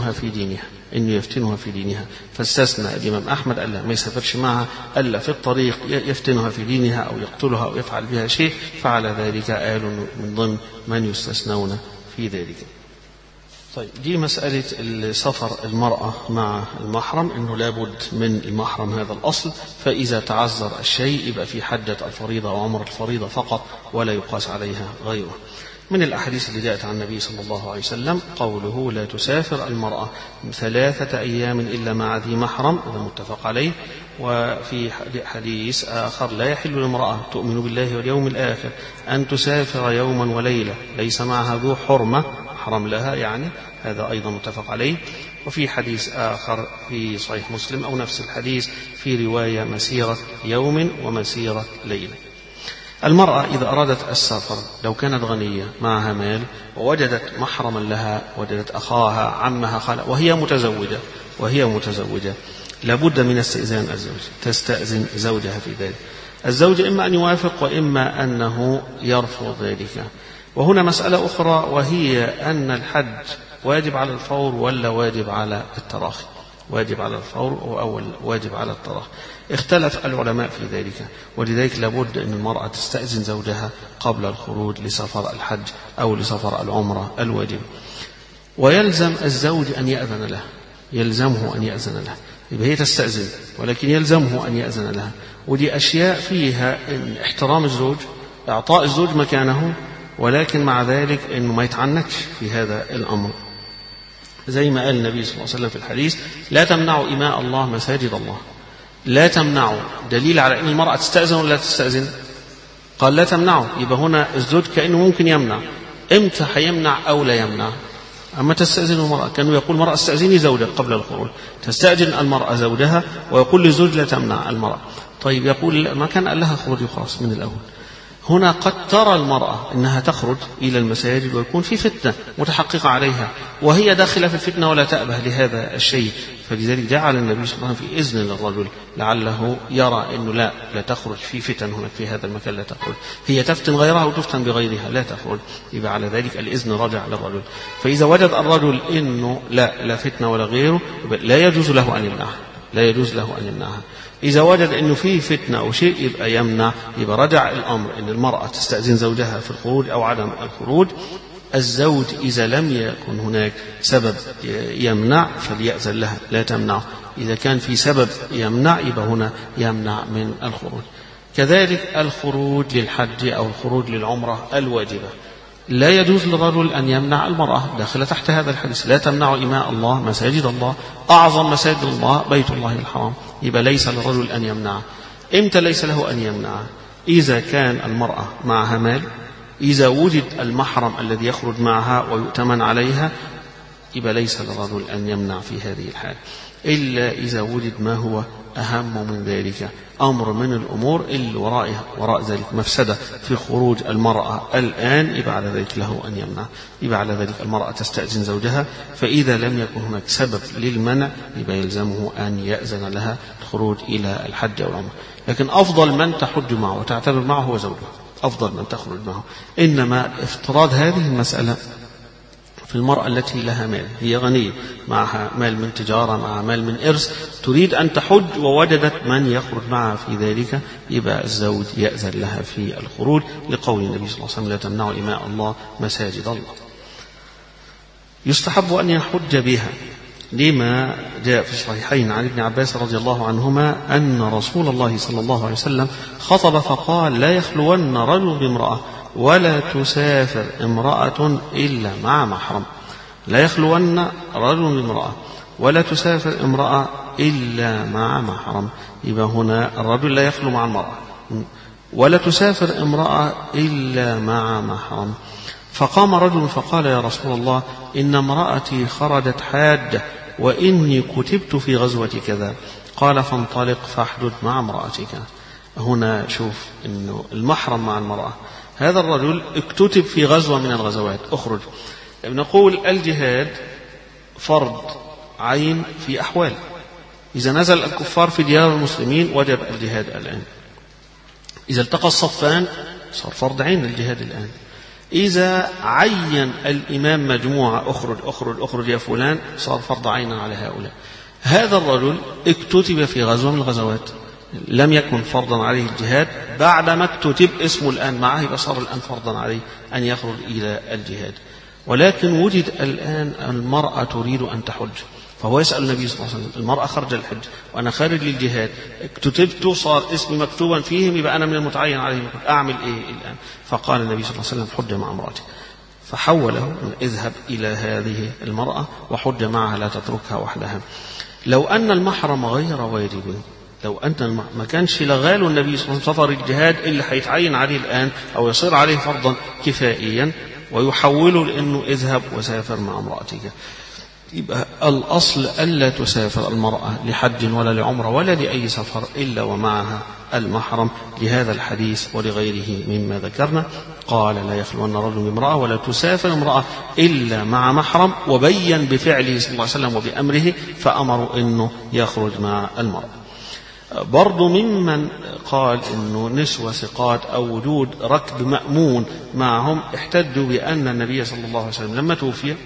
يفتنها في دينها، فاستثنى الإمام أحمد ألا ما يسافرش معها ألا في الطريق يفتنها في دينها أو يقتلها أو يفعل بها شيء، فعلى ذلك قالوا من ضمن من يستثنون في ذلك. طيب دي مسألة سفر المرأة مع المحرم، أنه لابد من المحرم هذا الأصل، فإذا تعذر الشيء يبقى في حجة الفريضة وعمر الفريضة فقط ولا يقاس عليها غيره. من الأحاديث اللي جاءت عن النبي صلى الله عليه وسلم قوله لا تسافر المرأة 3 أيام إلا مع ذي محرم، هذا متفق عليه. وفي حديث آخر لا يحل لامرأة تؤمن بالله واليوم الآخر أن تسافر يوما وليلة ليس معها ذو حرمة حرم لها، يعني هذا أيضا متفق عليه. وفي حديث آخر في صحيح مسلم أو نفس الحديث في رواية مسيرة يوم ومسيرة ليلة. المرأة إذا أرادت السفر لو كانت غنية معها مال ووجدت محرما لها، وجدت أخاها عمها خالها وهي متزوجة لابد من استئذان الزوج، تستأذن زوجها في ذلك. الزوج إما أن يوافق وإما أنه يرفض ذلك. وهنا مسألة أخرى وهي أن الحج واجب على الفور ولا واجب على التراخي؟ واجب على الفور أو واجب على التراخي، اختلف العلماء في ذلك، ولذلك لابد أن المرأة تستأذن زوجها قبل الخروج لسفر الحج أو لسفر العمرة الواجب، ويلزم الزوج أن يأذن له، يلزمه أن يأذن له، يبقى هي تستأذن ولكن يلزمه أن يأذن لها. ودي أشياء فيها إن احترام الزوج، إعطاء الزوج مكانه، ولكن مع ذلك أنه ما يتعنتش في هذا الأمر، زي ما قال النبي صلى الله عليه وسلم في الحديث لا تمنعوا إماء الله مساجد الله. لا تمنعوا دليل على أن المرأة تستأذن ولا لا تستأذن؟ قال لا تمنعوا، يبقى هنا الزوج كأنه ممكن يمنع. إمتى هيمنع أو لا يمنع؟ أما تستأذن المرأة، كانوا يقول المرأة استأذني زوجك قبل الخروج، تستأذن المرأة زوجها ويقول للزوج لا تمنع المرأة. طيب يقول ما كان قال لها خروجي خلاص من الأول. هنا قد ترى المرأة أنها تخرج إلى المساجد ويكون في فتنة متحققة عليها وهي داخلة في الفتنة ولا تأبه لهذا الشيء، فلذلك جعل النبي صلى الله عليه وسلم في إذن للرجل لعله يرى أنه لا تخرج في فتن هناك في هذا المكان، لا تخرج، هي تفتن غيرها وتفتن بغيرها، لا تخرج، يبقى على ذلك الإذن رجع للرجل. فإذا وجد الرجل أنه لا فتنة ولا غيره لا يجوز له أن يمنعها، إذا وجد أنه فيه فتنة أو شيء يبقى يمنع، يبقى رجع الأمر أن المرأة تستأذن زوجها في الخروج أو عدم الخروج. الزوج إذا لم يكن هناك سبب يمنع فليأذن لها لا تمنع، إذا كان في سبب يمنع يبقى هنا يمنع من الخروج. كذلك الخروج للحج أو الخروج للعمرة الواجبة لا يجوز للرجل أن يمنع المرأة، داخل تحت هذا الحديث لا تمنعوا إماء الله مساجد الله، أعظم مساجد الله بيت الله الحرام، يبقى ليس للرجل أن يمنع. إمتى ليس له أن يمنع؟ إذا كان المرأة معها مال، إذا وجد المحرم الذي يخرج معها ويؤتمن عليها، يبقى ليس للرجل أن يمنع في هذه الحال، إلا إذا وجد ما هو أهم من ذلك، أمر من الأمور اللي وراء ذلك مفسدة في خروج المرأة الآن، يبقى على ذلك له أن يمنع، يبقى على ذلك المرأة تستأذن زوجها. فإذا لم يكن هناك سبب للمنع يبقى يلزمه أن يأذن لها الخروج إلى الحج أو العمرة. لكن أفضل من تحج معه وتعتبر معه هو زوجها، أفضل من تخرج معه. إنما افتراض هذه المسألة في المرأة التي لها مال، هي غنية معها مال من تجارة، معها مال من إرث، تريد أن تحج ووجدت من يخرج معها في ذلك، يبقى الزوج يأذن لها في الخروج، لقول النبي صلى الله عليه وسلم لا تمنعوا إماء الله مساجد الله. يستحب أن يحج بها لما جاء في الصحيحين عن ابن عباس رضي الله عنهما أن رسول الله صلى الله عليه وسلم خطب فقال لا يخلون رجل بامرأة ولا تسافر امرأة إلا مع محرم. لا يخلون رجل بامرأة ولا تسافر امرأة إلا مع محرم، يبقى هنا الرجل لا يخلو مع المرأة، ولا تسافر امرأة إلا مع محرم. فقام رجل فقال يا رسول الله إن امرأتي خرجت حاجة وإني كتبت في غزوة كذا، قال فانطلق فاحدث مع امرأتك. هنا شوف إنه المحرم مع المرأة هذا الرجل اكتتب في غزوة من الغزوات، اخرج. نقول الجهاد فرض عين في أحوال، إذا نزل الكفار في ديار المسلمين وجب الجهاد الآن، إذا التقى الصفان صار فرض عين الجهاد الآن، إذا عين الإمام مجموعة اخرج اخرج اخرج يا فلان صار فرض عين على هؤلاء. هذا الرجل اكتتب في غزوة من الغزوات، لم يكن فرضا عليه الجهاد، بعدما اكتتب اسمه الآن معه يبقى صار الآن فرضا عليه أن يخرج إلى الجهاد. ولكن وجد الآن المرأة تريد أن تحج، فهو يسأل النبي صلى الله عليه وسلم المرأة خرج الحج وأنا خارج للجهاد، اكتتبت صار اسمي مكتوبا فيهم يبقى أنا من المتعين عليهم، أعمل إيه الآن؟ فقال النبي صلى الله عليه وسلم حج مع امرأتك، فحوله من اذهب إلى هذه المرأة وحج معها لا تتركها وحدها. لو أن المحرم غير واجب، لو أن ما كانش لغاله النبي صلى الله عليه وسلم سفر الجهاد اللي هيتعين عليه الآن أو يصير عليه فرضا كفائيا ويحوله لأنه اذهب وسافر مع امرأتك، يبقى الأصل ألا تسافر المرأة لحج ولا لعمرة ولا لأي سفر إلا ومعها المحرم، لهذا الحديث ولغيره مما ذكرنا. قال لا يخلون رجل بامرأة ولا تسافر امرأة إلا مع محرم، وبين بفعله صلى الله عليه وسلم وبأمره فأمروا أنه يخرج مع المرأة. برضو ممن قال أنه نسوة ثقات أو وجود ركب مأمون معهم احتجوا بأن النبي صلى الله عليه وسلم لما توفي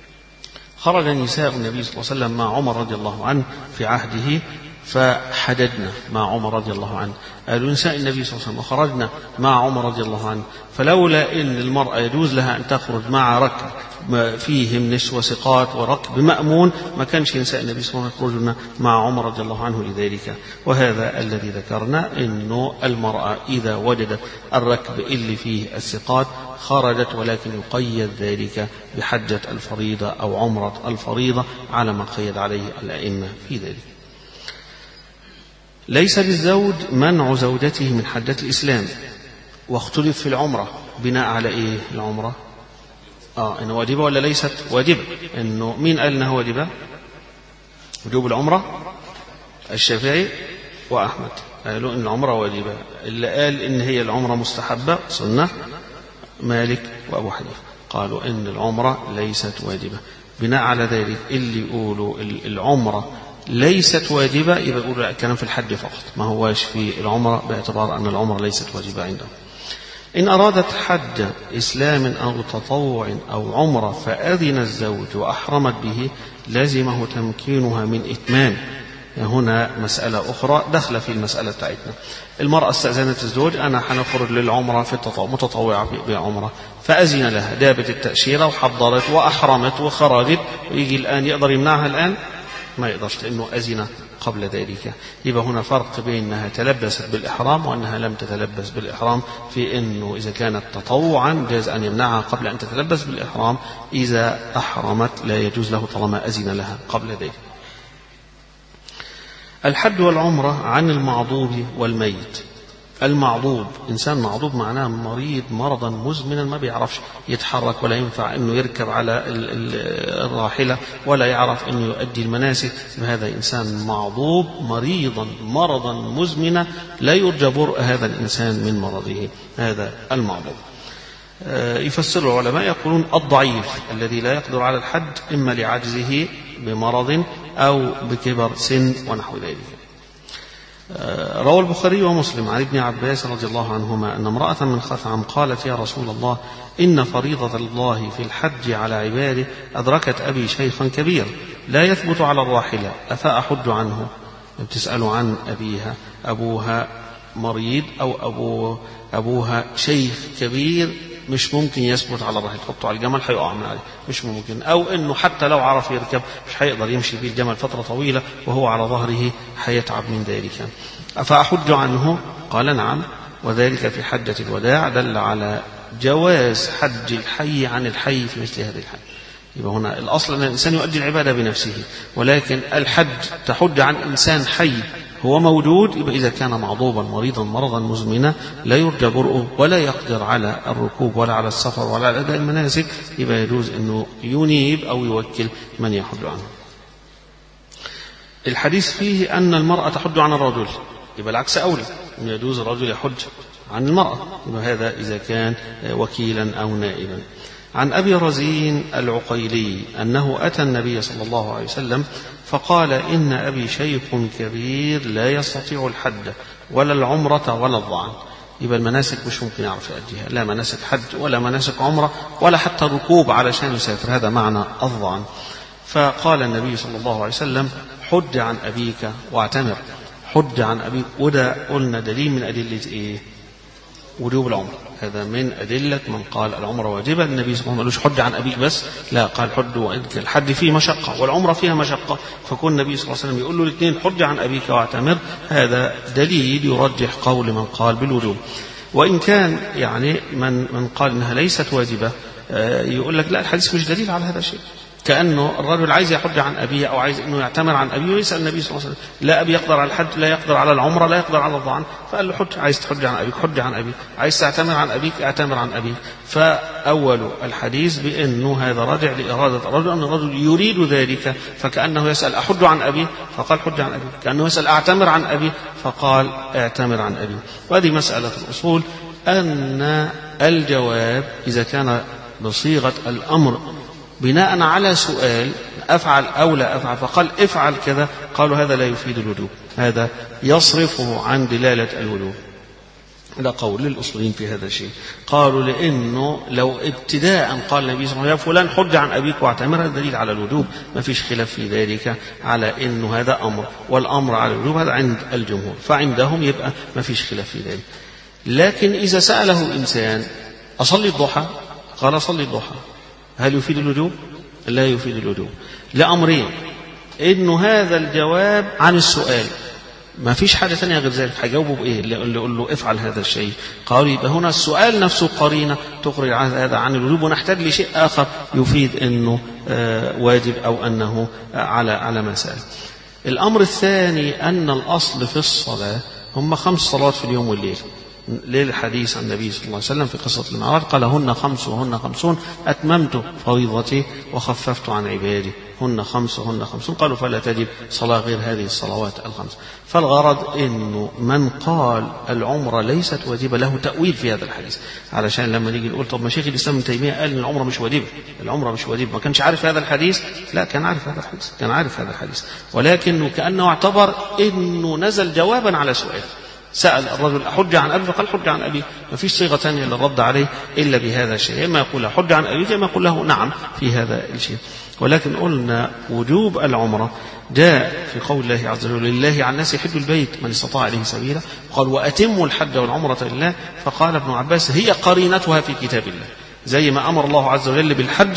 خرج نساء النبي صلى الله عليه وسلم مع عمر رضي الله عنه في عهده فحددنا مع عمر رضي الله عنه، قالوا نساء النبي صلى الله عليه وسلم وخرجنا مع عمر رضي الله عنه، فلولا أن المرأة يجوز لها أن تخرج مع ركب فيهم نسوة ثقات وركب مأمون ما كانش نساء النبي صلى الله عليه وسلم يخرجن مع عمر رضي الله عنه لذلك. وهذا الذي ذكرنا أنه المرأة إذا وجدت الركب اللي فيه الثقات خرجت، ولكن يقيد ذلك بحجة الفريضة أو عمرة الفريضة على ما قيد عليه الأئمة في ذلك. ليس للزوج منع زوجته من حجة الإسلام، واختلف في العمرة بناء على إيه العمرة؟ إنه واجبة ولا ليست واجبة؟ إنه مين قال إنها واجبة؟ وجوب العمرة الشافعي وأحمد قالوا إن العمرة واجبة، اللي قال إن هي العمرة مستحبة سنة مالك وأبو حنيفة قالوا إن العمرة ليست واجبة. بناء على ذلك اللي يقولوا العمرة ليست واجبة يبقى يقولوا الكلام في الحج فقط، ما هواش في العمرة، باعتبار أن العمرة ليست واجبة عندهم. إن أرادت حج إسلام أو تطوع أو عمرة فأذن الزوج وأحرمت به لازمه تمكينها من إتمام. هنا مسألة أخرى دخل في المسألة بتاعتنا. المرأة استأذنت الزوج أنا هنخرج للعمرة في التطوع متطوعة بعمرة، فأذن لها دابت التأشيرة وحضرت وأحرمت وخرجت، ويجي الآن يقدر يمنعها الآن؟ ما يقدرش لأنه أذن قبل ذلك. يبقى هنا فرق بين أنها تلبست بالإحرام وأنها لم تتلبس بالإحرام، في أنه إذا كانت تطوعا جاز أن يمنعها قبل أن تتلبس بالإحرام، إذا أحرمت لا يجوز له طالما أذن لها قبل ذلك. الحج والعمرة عن المعضوب والميت. المعضوب إنسان معضوب معناه مريض مرضا مزمنا ما بيعرفش يتحرك ولا ينفع أنه يركب على الراحلة ولا يعرف أنه يؤدي المناسك، هذا إنسان معضوب مريضا مرضا مزمنا لا يرجى برء هذا الإنسان من مرضه، هذا المعضوب. يفسر العلماء يقولون الضعيف الذي لا يقدر على الحج إما لعجزه بمرض أو بكبر سن ونحو ذلك. روى البخاري ومسلم عن ابن عباس رضي الله عنهما أن امرأة من خثعم قالت يا رسول الله إن فريضة الله في الحج على عباده أدركت أبي شيخا كبير لا يثبت على الراحلة أفأحج عنه؟ بتسأل عن أبيها، أبوها مريض أو أبوها شيخ كبير مش ممكن يثبت على الراحلة، تحطه على الجمل هيقع من عليه مش ممكن، أو إنه حتى لو عرف يركب مش هيقدر يمشي به الجمل فترة طويلة وهو على ظهره هيتعب من ذلك. أفأحج عنه؟ قال نعم، وذلك في حجة الوداع دل على جواز حج الحي عن الحي في مثل هذه الحج. يبقى هنا الأصل أن الإنسان يؤدي العبادة بنفسه، ولكن الحج تحج عن إنسان حي هو موجود، يبقى إذا كان معضوبا مريضا مرضا مزمنا لا يرجى برؤه ولا يقدر على الركوب ولا على السفر ولا على أداء المناسك، يبقى يجوز أنه ينيب أو يوكل من يحج عنه. الحديث فيه أن المرأة تحج عن الرجل، يبقى العكس أولى، يجوز الرجل يحج عن المرأة، وهذا إذا كان وكيلا أو نائبا. عن أبي رزين العقيلي أنه أتى النبي صلى الله عليه وسلم فقال: إن أبي شيخ كبير لا يستطيع الحج ولا العمرة ولا الظعن. يبقى المناسك مش ممكن يعرف يؤديها، لا مناسك حج ولا مناسك عمرة ولا حتى ركوب علشان يسافر، هذا معنى الظعن. فقال النبي صلى الله عليه وسلم: حج عن أبيك واعتمر. حج عن أبيك، وده قلنا دليل من أدلة إيه؟ وجوب العمرة. هذا من أدلة من قال العمرة واجبة. النبي صلى الله عليه وسلم قالوش حج عن أبيك بس، لا، قال حج، الحج فيه مشقة والعمرة فيها مشقة، فكون النبي صلى الله عليه وسلم يقول له الاثنين حج عن أبيك واعتمر، هذا دليل يرجح قول من قال بالوجوب. وإن كان يعني من قال إنها ليست واجبة يقول لك لا، الحديث مش دليل على هذا الشيء، كأنه الرجل عايز يحج عن أبيه أو عايز إنه يعتمر عن أبيه ويسأل النبي صلى الله عليه وسلم: لا أبي يقدر على الحج، لا يقدر على العمرة، لا يقدر على الظعن، فقال له حج، عايز تحج عن أبيك حج عن أبيك، عايز تعتمر عن أبيك اعتمر عن أبيك. فأول الحديث بأنه هذا راجع لإرادة الرجل، أن الرجل يريد ذلك، فكأنه يسأل: أحج عن أبيه؟ فقال حج عن أبيه. كأنه يسأل: أعتمر عن أبيه؟ فقال: اعتمر عن أبيه. وهذه مسألة الأصول، أن الجواب إذا كان بصيغة الأمر بناء على سؤال أفعل أو لا أفعل، فقال افعل كذا، قالوا هذا لا يفيد الوجوب، هذا يصرفه عن دلالة الوجوب. لا قول للأصوليين في هذا الشيء، قالوا لأنه لو ابتداء قال النبي صلى الله عليه وسلم: فلان حج عن أبيك واعتمر، دليل على الوجوب، ما فيش خلاف في ذلك على أنه هذا أمر، والأمر على الوجوب هذا عند الجمهور، فعندهم يبقى ما فيش خلاف في ذلك. لكن إذا سأله إنسان: أصلي الضحى؟ قال: أصلي الضحى، هل يفيد الوجوب؟ لا يفيد الوجوب، لأمرين: إنه هذا الجواب عن السؤال، ما فيش حاجة ثانية غير ذلك، هجاوبه بإيه؟ اللي يقول له افعل هذا الشيء. قالوا يبقى هنا السؤال نفسه قرينة تخرج هذا عن الوجوب، ونحتاج لشيء آخر يفيد أنه واجب أو أنه على مسألة. الأمر الثاني أن الأصل في الصلاة هم 5 صلوات في اليوم والليل، للحديث عن النبي صلى الله عليه وسلم في قصة المعراج قال: هن 5 وهن 50 أتممت فريضتي وخففت عن عبادي، هن 5 وهن 50. قالوا: فلا تجب صلاة غير هذه الصلوات ال5. فالغرض إنه من قال العمرة ليست واجبة له تأويل في هذا الحديث، علشان لما نيجي نقول طب ما شيخ الإسلام ابن تيمية قال إن العمرة مش واجبة، العمرة مش واجبة، ما كانش عارف هذا الحديث؟ لا، كان عارف هذا الحديث، كان عارف هذا الحديث، ولكنه كأنه اعتبر إنه نزل جوابا على سؤال. سأل الرجل: أحج عن أبي؟ فقال: حج عن أبي. ما فيش صيغة ثانية للرد عليه إلا بهذا الشيء، إما يقول له حج عن أبي، إما يقول له نعم في هذا الشيء. ولكن قلنا وجوب العمرة جاء في قول الله عز وجل: لله على الناس حج البيت من استطاع إليه سبيلا، قال: وأتموا الحج والعمرة لله. فقال ابن عباس: هي قرينتها في كتاب الله، زي ما أمر الله عز وجل بالحج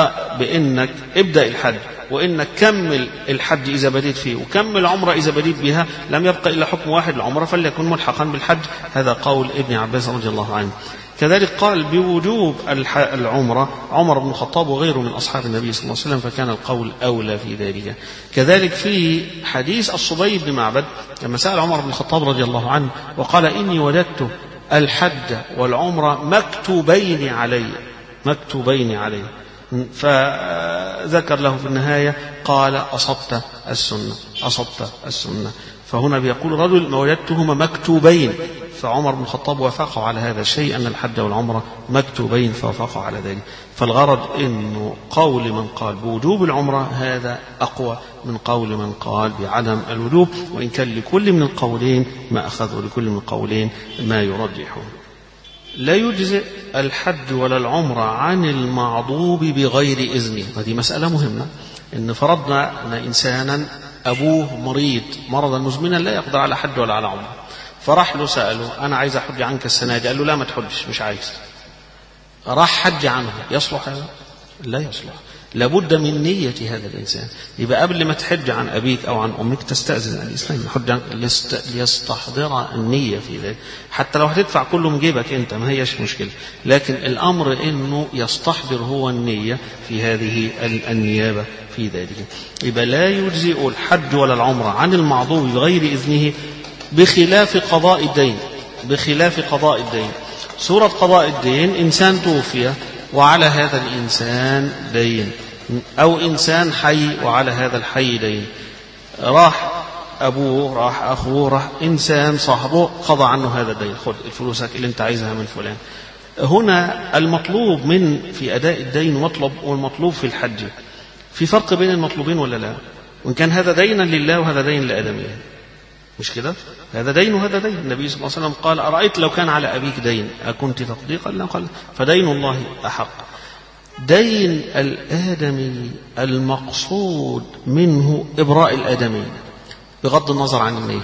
بإنك ابدأ الحج، وإنك كمل الحج إذا بديت فيه، وكمل عمرة إذا بديت بها، لم يبقى إلا حكم واحد العمرة، فليكن ملحقا بالحج. هذا قول ابن عباس رضي الله عنه. كذلك قال بوجوب العمرة عمر بن الخطاب وغيره من أصحاب النبي صلى الله عليه وسلم، فكان القول أولى في ذلك. كذلك في حديث الصبي بن معبد لما سأل عمر بن الخطاب رضي الله عنه وقال: إني وجدت الحج والعمرة مكتوبين علي، فذكر له في النهاية قال: أصبت السنة. فهنا بيقول رجل: ما وجدتهما مكتوبين، فعمر بن الخطاب وافقوا على هذا الشيء، أن الحج والعمرة مكتوبين، فوافقوا على ذلك. فالغرض إنه قول من قال بوجوب العمرة هذا أقوى من قول من قال بعدم الوجوب، وإن كان لكل من القولين ما أخذوا، لكل من القولين ما يرجحه. لا يجزئ الحج ولا العمرة عن المعضوب بغير إذنه. هذه مسألة مهمة، إن فرضنا أن إنسانا أبوه مريض مرضا مزمنا لا يقدر على حج ولا على عمرة، فراح له سأله: أنا عايز أحج عنك السنة دي. قال له: لا، ما تحجش، مش عايز. راح حج عنه، يصلح هذا؟ لا يصلح، لابد من نية هذا الإنسان. يبقى قبل ما تحج عن أبيك أو عن أمك تستأذن الإسلام، يحج ليستحضر النية في ذلك، حتى لو هتدفع كله من جيبك أنت ما هيش مشكلة، لكن الأمر إنه يستحضر هو النية في هذه النيابة في ذلك. يبقى لا يجزئ الحج ولا العمرة عن المعضوب بغير إذنه بخلاف قضاء الدين. سورة قضاء الدين: إنسان توفي وعلى هذا الإنسان دين، أو إنسان حي وعلى هذا الحي دين، راح أبوه، راح أخوه، راح إنسان صاحبه قضى عنه هذا الدين، خذ فلوسك اللي أنت عايزها من فلان. هنا المطلوب من في أداء الدين مطلب والمطلوب في الحج، في فرق بين المطلوبين ولا لا؟ وإن كان هذا دينا لله وهذا دين لآدمين، مش كده؟ هذا دين وهذا دين. النبي صلى الله عليه وسلم قال أرأيت لو كان على أبيك دين أكنت تقضي؟ قال لا، قال فدين الله أحق. دين الآدمي المقصود منه إبراء الآدمي بغض النظر عن النية،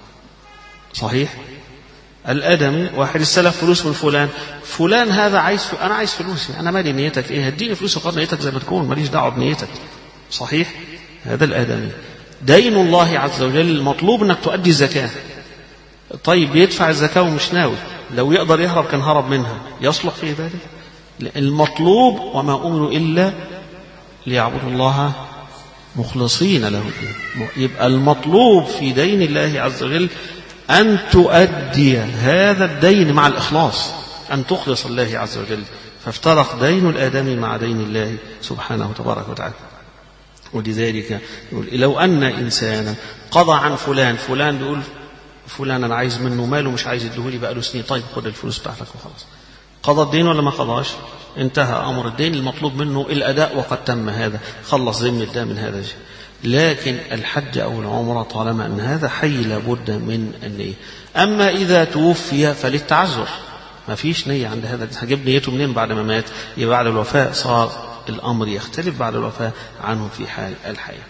صحيح؟ الآدمي واحد استلف فلوس من فلان، فلان هذا عايز أنا عايز فلوسي، أنا مالي نيتك إيه؟ هديني فلوس وقد نيتك زي ما تكون، ماليش دعوة بنيتك، صحيح؟ هذا الآدمي. دين الله عز وجل المطلوب أنك تؤدي الزكاة. طيب يدفع الزكاة ومش ناوي، لو يقدر يهرب كان هرب منها، يصلح في ذلك؟ المطلوب وما أمروا إلا ليعبدوا الله مخلصين له الدين. يبقى المطلوب في دين الله عز وجل أن تؤدي هذا الدين مع الإخلاص، أن تخلص الله عز وجل. فافترق دين الآدمي مع دين الله سبحانه تبارك وتعالى. ولذلك يقول لو أن إنسانا قضى عن فلان، فلان بيقول فلان أنا عايز منه ماله مش عايز يديهولي بقاله سنين، طيب خد الفلوس بتاعتك وخلاص. قضى الدين ولا ما قضاش؟ انتهى أمر الدين، المطلوب منه الأداء وقد تم هذا، خلص ذمة ده من هذا الشيء. لكن الحج أو العمرة طالما أن هذا حي لابد من النية. أما إذا توفي فللتعذر، ما فيش نية عند هذا، هجيب نيته منين بعد ما مات؟ يبقى بعد الوفاة صار الأمر يختلف بعد الوفاة عنه في حال الحياة.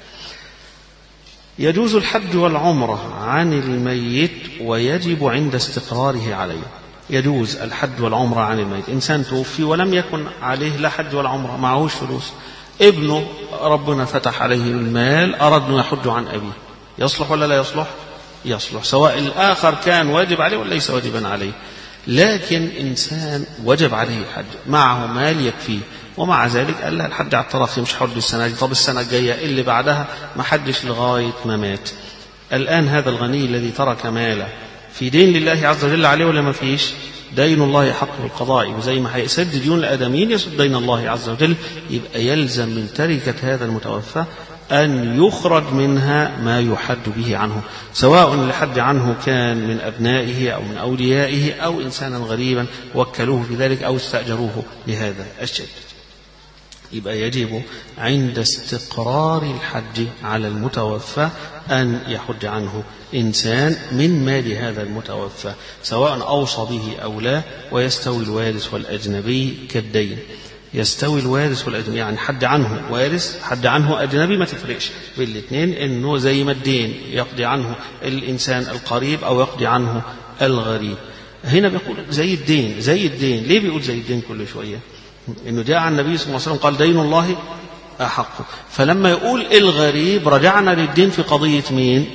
يجوز الحج والعمرة عن الميت ويجب عند استقراره عليه. يجوز الحج والعمرة عن الميت، إنسان توفي ولم يكن عليه لا حج ولا عمرة، معهوش فلوس، ابنه ربنا فتح عليه المال، أراد أن يحج عن أبيه، يصلح ولا لا يصلح؟ يصلح، سواء الآخر كان واجب عليه ولا ليس واجبا عليه. لكن إنسان وجب عليه الحج، معه مال يكفيه، ومع ذلك قال لا الحج على التراخي، مش حج السنة دي، طب السنة الجاية اللي بعدها، ما حجش لغاية ما مات. الآن هذا الغني الذي ترك ماله في دين لله عز وجل عليه ولا ما فيش؟ دين الله حق بالقضاء، وزي ما هيسد ديون الآدميين يسد دين الله عز وجل. يبقى يلزم من تركة هذا المتوفى أن يخرج منها ما يحد به عنه، سواء الحد عنه كان من أبنائه أو من أوليائه أو إنسانا غريبا وكلوه بذلك أو استأجروه لهذا الشيء. يبقى يجب عند استقرار الحج على المتوفى أن يحج عنه إنسان من مال هذا المتوفى، سواء أوصى به أو لا، ويستوي الوارث والأجنبي كالدين. يستوي الوارث والأجنبي، يعني حج عنه وارث، حج عنه أجنبي، ما تفرقش بالاثنين، إنه زي ما الدين يقضي عنه الإنسان القريب أو يقضي عنه الغريب. هنا بيقول زي الدين، زي الدين. ليه بيقول زي الدين كل شوية؟ إنه جاء عن النبي صلى الله عليه وسلم قال دين الله أحق، فلما يقول الغريب رجعنا للدين في قضية مين؟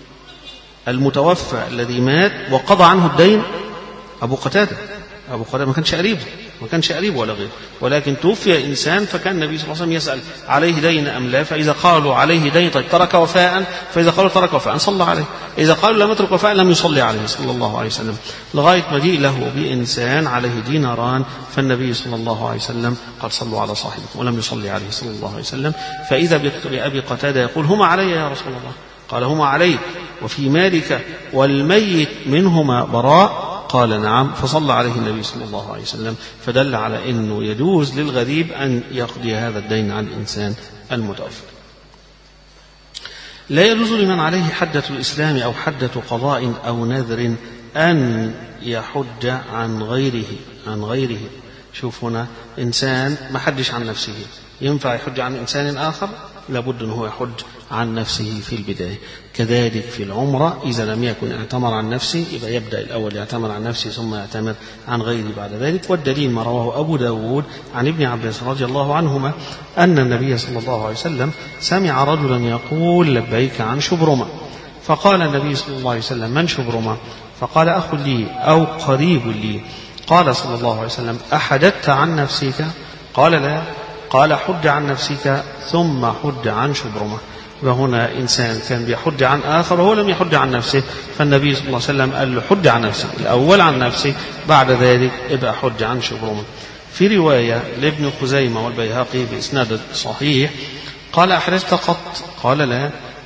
المتوفى الذي مات وقضى عنه الدين أبو قتادة. أبو قتادة ما كانش قريبه ولا غيره، ولكن توفي إنسان فكان النبي صلى الله عليه وسلم يسأل عليه دين أم لا، فإذا قالوا عليه دين طيب ترك وفاء، فإذا قالوا ترك وفاء صلى عليه، إذا قالوا لم يترك وفاء لم يصلي عليه صلى الله عليه وسلم، لغاية مجيء له بإنسان عليه ديناران، فالنبي صلى الله عليه وسلم قال صلوا على صاحبكم، ولم يصلي عليه صلى الله عليه وسلم. فإذا بأبي قتادة يقول هما علي يا رسول الله، قال هما عليك وفي مالك والميت منهما براء، قال نعم، فصلى عليه النبي صلى الله عليه وسلم. فدل على أنه يجوز للغريب أن يقضي هذا الدين عن الإنسان المتوفى. لا يجوز لمن عليه حدة الإسلام أو حدة قضاء أو نذر أن يحج عن غيره. شوف هنا إنسان ما حدش عن نفسه، ينفع يحج عن إنسان آخر؟ لابد أنه يحج عن نفسه في البداية. كذلك في العمرة إذا لم يكن اعتمر عن نفسه يبقى يبدأ الأول يعتمر عن نفسه ثم يعتمر عن غيره بعد ذلك. والدليل ما رواه أبو داود عن ابن عباس رضي الله عنهما أن النبي صلى الله عليه وسلم سمع رجلا يقول لبيك عن شبرمة، فقال النبي صلى الله عليه وسلم من شبرمة؟ فقال أخ لي أو قريب لي. قال صلى الله عليه وسلم أحدثت عن نفسك؟ قال لا. قال حج عن نفسك ثم حج عن شبرمة. وهنا إنسان كان بيحج عن آخر وهو لم يحج عن نفسه، فالنبي صلى الله عليه وسلم قال له حج عن نفسك الأول عن نفسه، بعد ذلك ابقى حج عن شبرمة. في رواية لابن خزيمة والبيهقي بإسناد صحيح قال أحدثت قط؟ قال لا.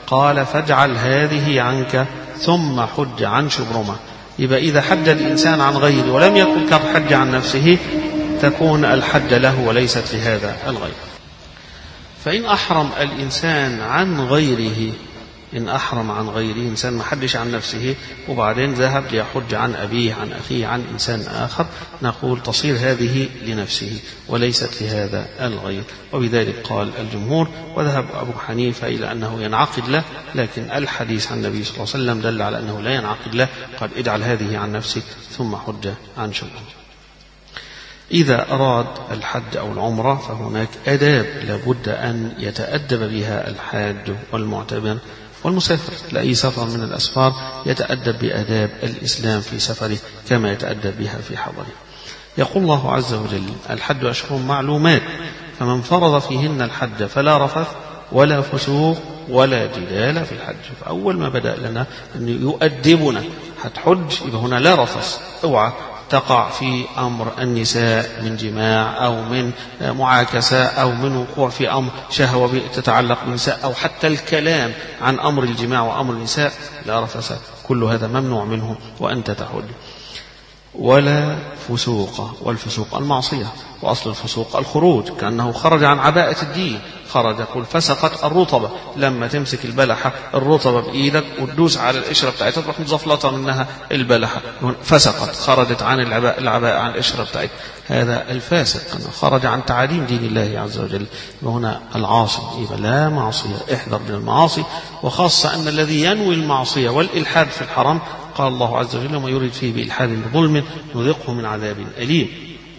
قال فاجعل هذه عنك ثم حج عن شبرمة. يبقى إذا حج الإنسان عن غيره ولم يكن قد حج عن نفسه تكون الحج له وليست لهذا الغير. فإن أحرم الإنسان عن غيره، إن أحرم عن غيره، إنسان ما حدش عن نفسه وبعدين ذهب ليحج عن أبيه عن أخيه عن إنسان آخر، نقول تصير هذه لنفسه وليست لهذا الغير. وبذلك قال الجمهور، وذهب أبو حنيفة إلى أنه ينعقد له، لكن الحديث عن النبي صلى الله عليه وسلم دل على أنه لا ينعقد له، قال اجعل هذه عن نفسك ثم حج عن شبهه. إذا أراد الحج أو العمرة فهناك آداب لابد أن يتأدب بها الحاج والمعتمر والمسافر لأي سفر من الأسفار، يتأدب بآداب الإسلام في سفره كما يتأدب بها في حضره. يقول الله عز وجل: الحج أشهر معلومات فمن فرض فيهن الحج فلا رفث ولا فسوق ولا جدال في الحج. فأول ما بدأ لنا أن يؤدبنا، هتحج يبقى هنا لا رفث، اوعى تقع في أمر النساء من جماع أو من معاكسة أو من وقوع في أمر شهوة تتعلق بالنساء أو حتى الكلام عن أمر الجماع وأمر النساء، لا رفث، كل هذا ممنوع منه وأنت تحج. ولا فسوق، والفسوق المعصية، وأصل الفسوق الخروج، كأنه خرج عن عباءة الدين، خرج، يقول فسقت الرطبة، لما تمسك البلحة الرطبة بإيدك وتدوس على القشرة بتاعتها تروح مزفلطة منها البلحة، فسقت، خرجت عن العباءة عن القشرة بتاعتها، هذا الفاسق، أنه خرج عن تعاليم دين الله عز وجل. وهنا العاصي، يبقى لا معصية، احذر من المعاصي، وخاصة أن الذي ينوي المعصية والإلحاد في الحرام قال الله عز وجل: وما يريد فيه بإلحاد بظلم نذقه من عذاب أليم.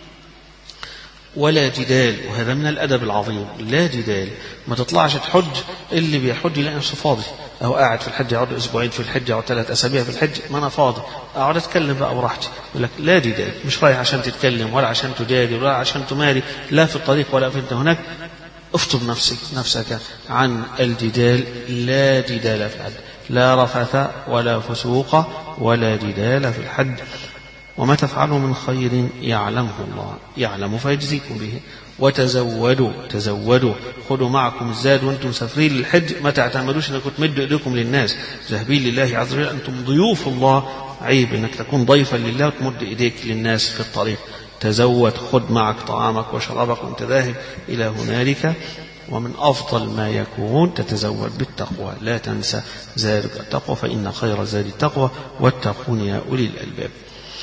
ولا جدال، وهذا من الأدب العظيم، لا جدال، ما تطلعش تحج اللي بيحج يلاقي نفسه فاضي، أو قاعد في الحج يقعد أسبوعين في الحج أو 3 أسابيع في الحج، ما أنا فاضي أقعد أتكلم بقى براحتي. يقول لك لا جدال، مش رايح عشان تتكلم ولا عشان تجادل ولا عشان تماري، لا في الطريق ولا في أنت هناك، افطر نفسك عن الجدال. لا جدال في الحج، لا رفث ولا فسوق ولا جدال في الحج. وما تفعلوا من خير يعلمه الله، يعلم فيجزيكم به. وتزودوا، خذوا معكم الزاد وانتم مسافرين للحج، ما تعتمدوش انكم تمدوا ايديكم للناس، ذاهبين لله عز وجل، انتم ضيوف الله، عيب انك تكون ضيفا لله وتمد ايديك للناس في الطريق. تزود، خذ معك طعامك وشرابك وانت ذاهب الى هنالك. ومن أفضل ما يكون تتزود بالتقوى، لا تنسى زادك التقوى، فإن خير زاد التقوى، واتقون يا أولي الألباب.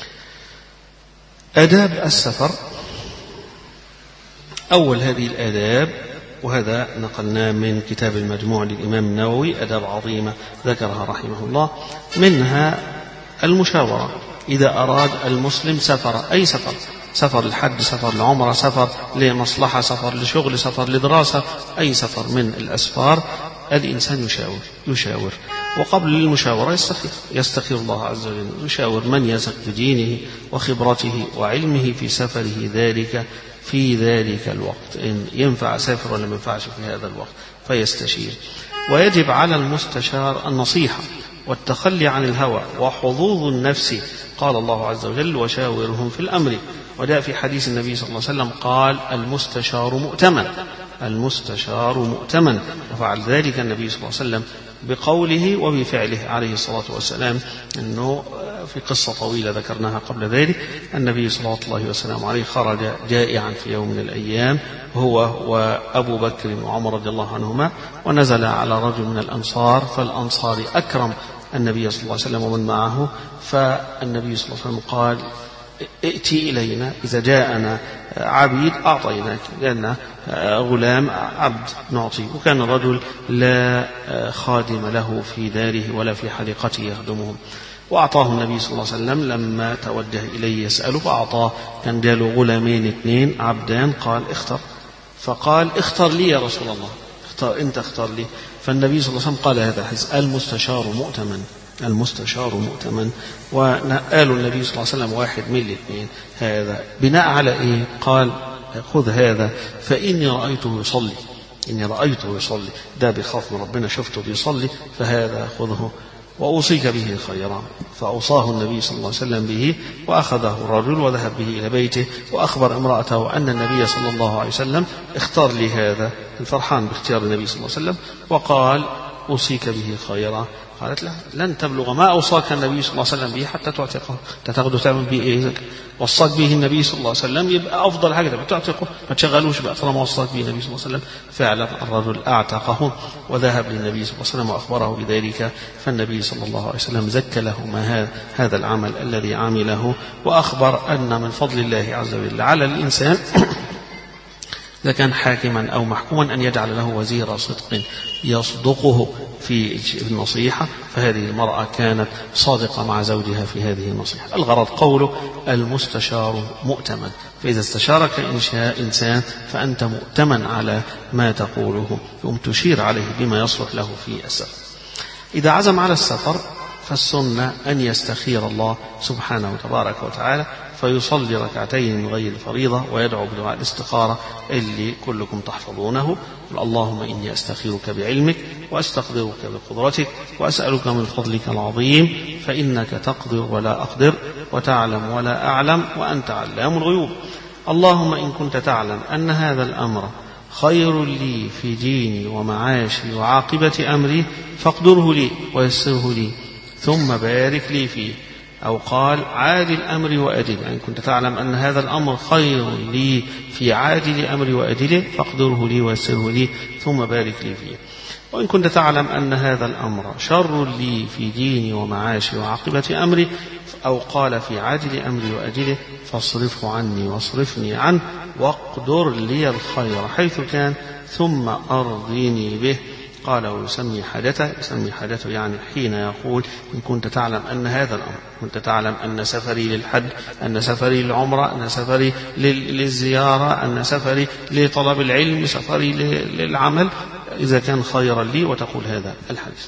آداب السفر، أول هذه الآداب، وهذا نقلناه من كتاب المجموع للإمام النووي، آداب عظيمة ذكرها رحمه الله، منها المشاورة إذا أراد المسلم سفر، أي سفر، سفر الحج، سفر العمرة، سفر لمصلحة، سفر لشغل، سفر لدراسة، أي سفر من الأسفار، الإنسان يشاور، وقبل المشاورة يستخير الله عز وجل، يشاور من يثق بدينه وخبرته وعلمه في سفره في ذلك الوقت، إن ينفع سافر ولا ما ينفعش في هذا الوقت، فيستشير. ويجب على المستشار النصيحة والتخلي عن الهوى وحظوظ النفس، قال الله عز وجل: وشاورهم في الأمر. وجاء في حديث النبي صلى الله عليه وسلم قال: المستشار مؤتمن، وفعل ذلك النبي صلى الله عليه وسلم بقوله وبفعله عليه الصلاة والسلام. أنه في قصة طويلة ذكرناها قبل ذلك، النبي صلى الله عليه وسلم عليه خرج جائعا في يوم من الأيام هو وأبو بكر وعمر رضي الله عنهما، ونزل على رجل من الأنصار، فالأنصاري أكرم النبي صلى الله عليه وسلم ومن معه، فالنبي صلى الله عليه وسلم قال: ائتي إلينا، إذا جاءنا عبيد أعطيناك، لأن غلام عبد نعطي. وكان الرجل لا خادم له في داره ولا في حديقته يخدمهم، وأعطاه النبي صلى الله عليه وسلم لما توجه إليه يسأله، فأعطاه، كان جاله غلامين 2 عبدان، قال اختر، فقال اختر لي يا رسول الله، اختر لي. فالنبي صلى الله عليه وسلم قال هذا حديث: المستشار مؤتمن. وقالوا النبي صلى الله عليه وسلم واحد من 2، هذا بناء على إيه؟ قال: خذ هذا فإني رأيته يصلي، ده بيخاف من ربنا، شفته بيصلي، فهذا خذه وأوصيك به خيرا. فأوصاه النبي صلى الله عليه وسلم به، وأخذه الرجل وذهب به إلى بيته، وأخبر امرأته أن النبي صلى الله عليه وسلم اختار لي هذا، الفرحان باختيار النبي صلى الله عليه وسلم، وقال: أوصيك به خيرا؟ قالت لا، لن تبلغ ما أوصاك النبي صلى الله عليه وسلم به حتى تعتقه. تاخده تعمل به إيه؟ وصاك به النبي صلى الله عليه وسلم يبقى أفضل حاجة تعتقه، ما تشغلوش بقى طالما وصاك به النبي صلى الله عليه وسلم. فعلا الرجل أعتقه وذهب للنبي صلى الله عليه وسلم وأخبره بذلك، فالنبي صلى الله عليه وسلم زكى له ما هذا العمل الذي عمله، وأخبر أن من فضل الله عز وجل على الإنسان إذا كان حاكما أو محكوما أن يجعل له وزير صدق يصدقه في النصيحة، فهذه المرأة كانت صادقة مع زوجها في هذه النصيحة. الغرض قوله المستشار مؤتمن، فإذا استشارك إنسان فأنت مؤتمن على ما تقوله، ثم تشير عليه بما يصلح له في السفر. إذا عزم على السفر فالسنة أن يستخير الله سبحانه تبارك وتعالى، فيصلي ركعتين من غير الفريضة ويدعو بدعاء الاستخارة اللي كلكم تحفظونه: اللهم إني أستخيرك بعلمك وأستقدرك بقدرتك وأسألك من فضلك العظيم فإنك تقدر ولا أقدر وتعلم ولا أعلم وأنت علام الغيوب. اللهم إن كنت تعلم أن هذا الأمر خير لي في ديني ومعاشي وعاقبة أمري فاقدره لي ويسره لي ثم بارك لي فيه. أو قال عاجل أمري وأجله، يعني كنت تعلم أن هذا الأمر خير لي في عاجل أمري وأجله فاقدره لي ويسره لي ثم بارك لي فيه. وإن كنت تعلم أن هذا الأمر شر لي في ديني ومعاشي وعاقبة أمري، أو قال في عاجل أمري وأجله فاصرفه عني واصرفني عنه واقدر لي الخير حيث كان ثم أرضيني به. قال ويسمي حاجته يعني حين يقول إن كنت تعلم أن هذا الأمر، كنت تعلم أن سفري للحج، أن سفري للعمرة، أن سفري للزيارة، أن سفري لطلب العلم، سفري للعمل، إذا كان خيرا لي، وتقول هذا الحديث.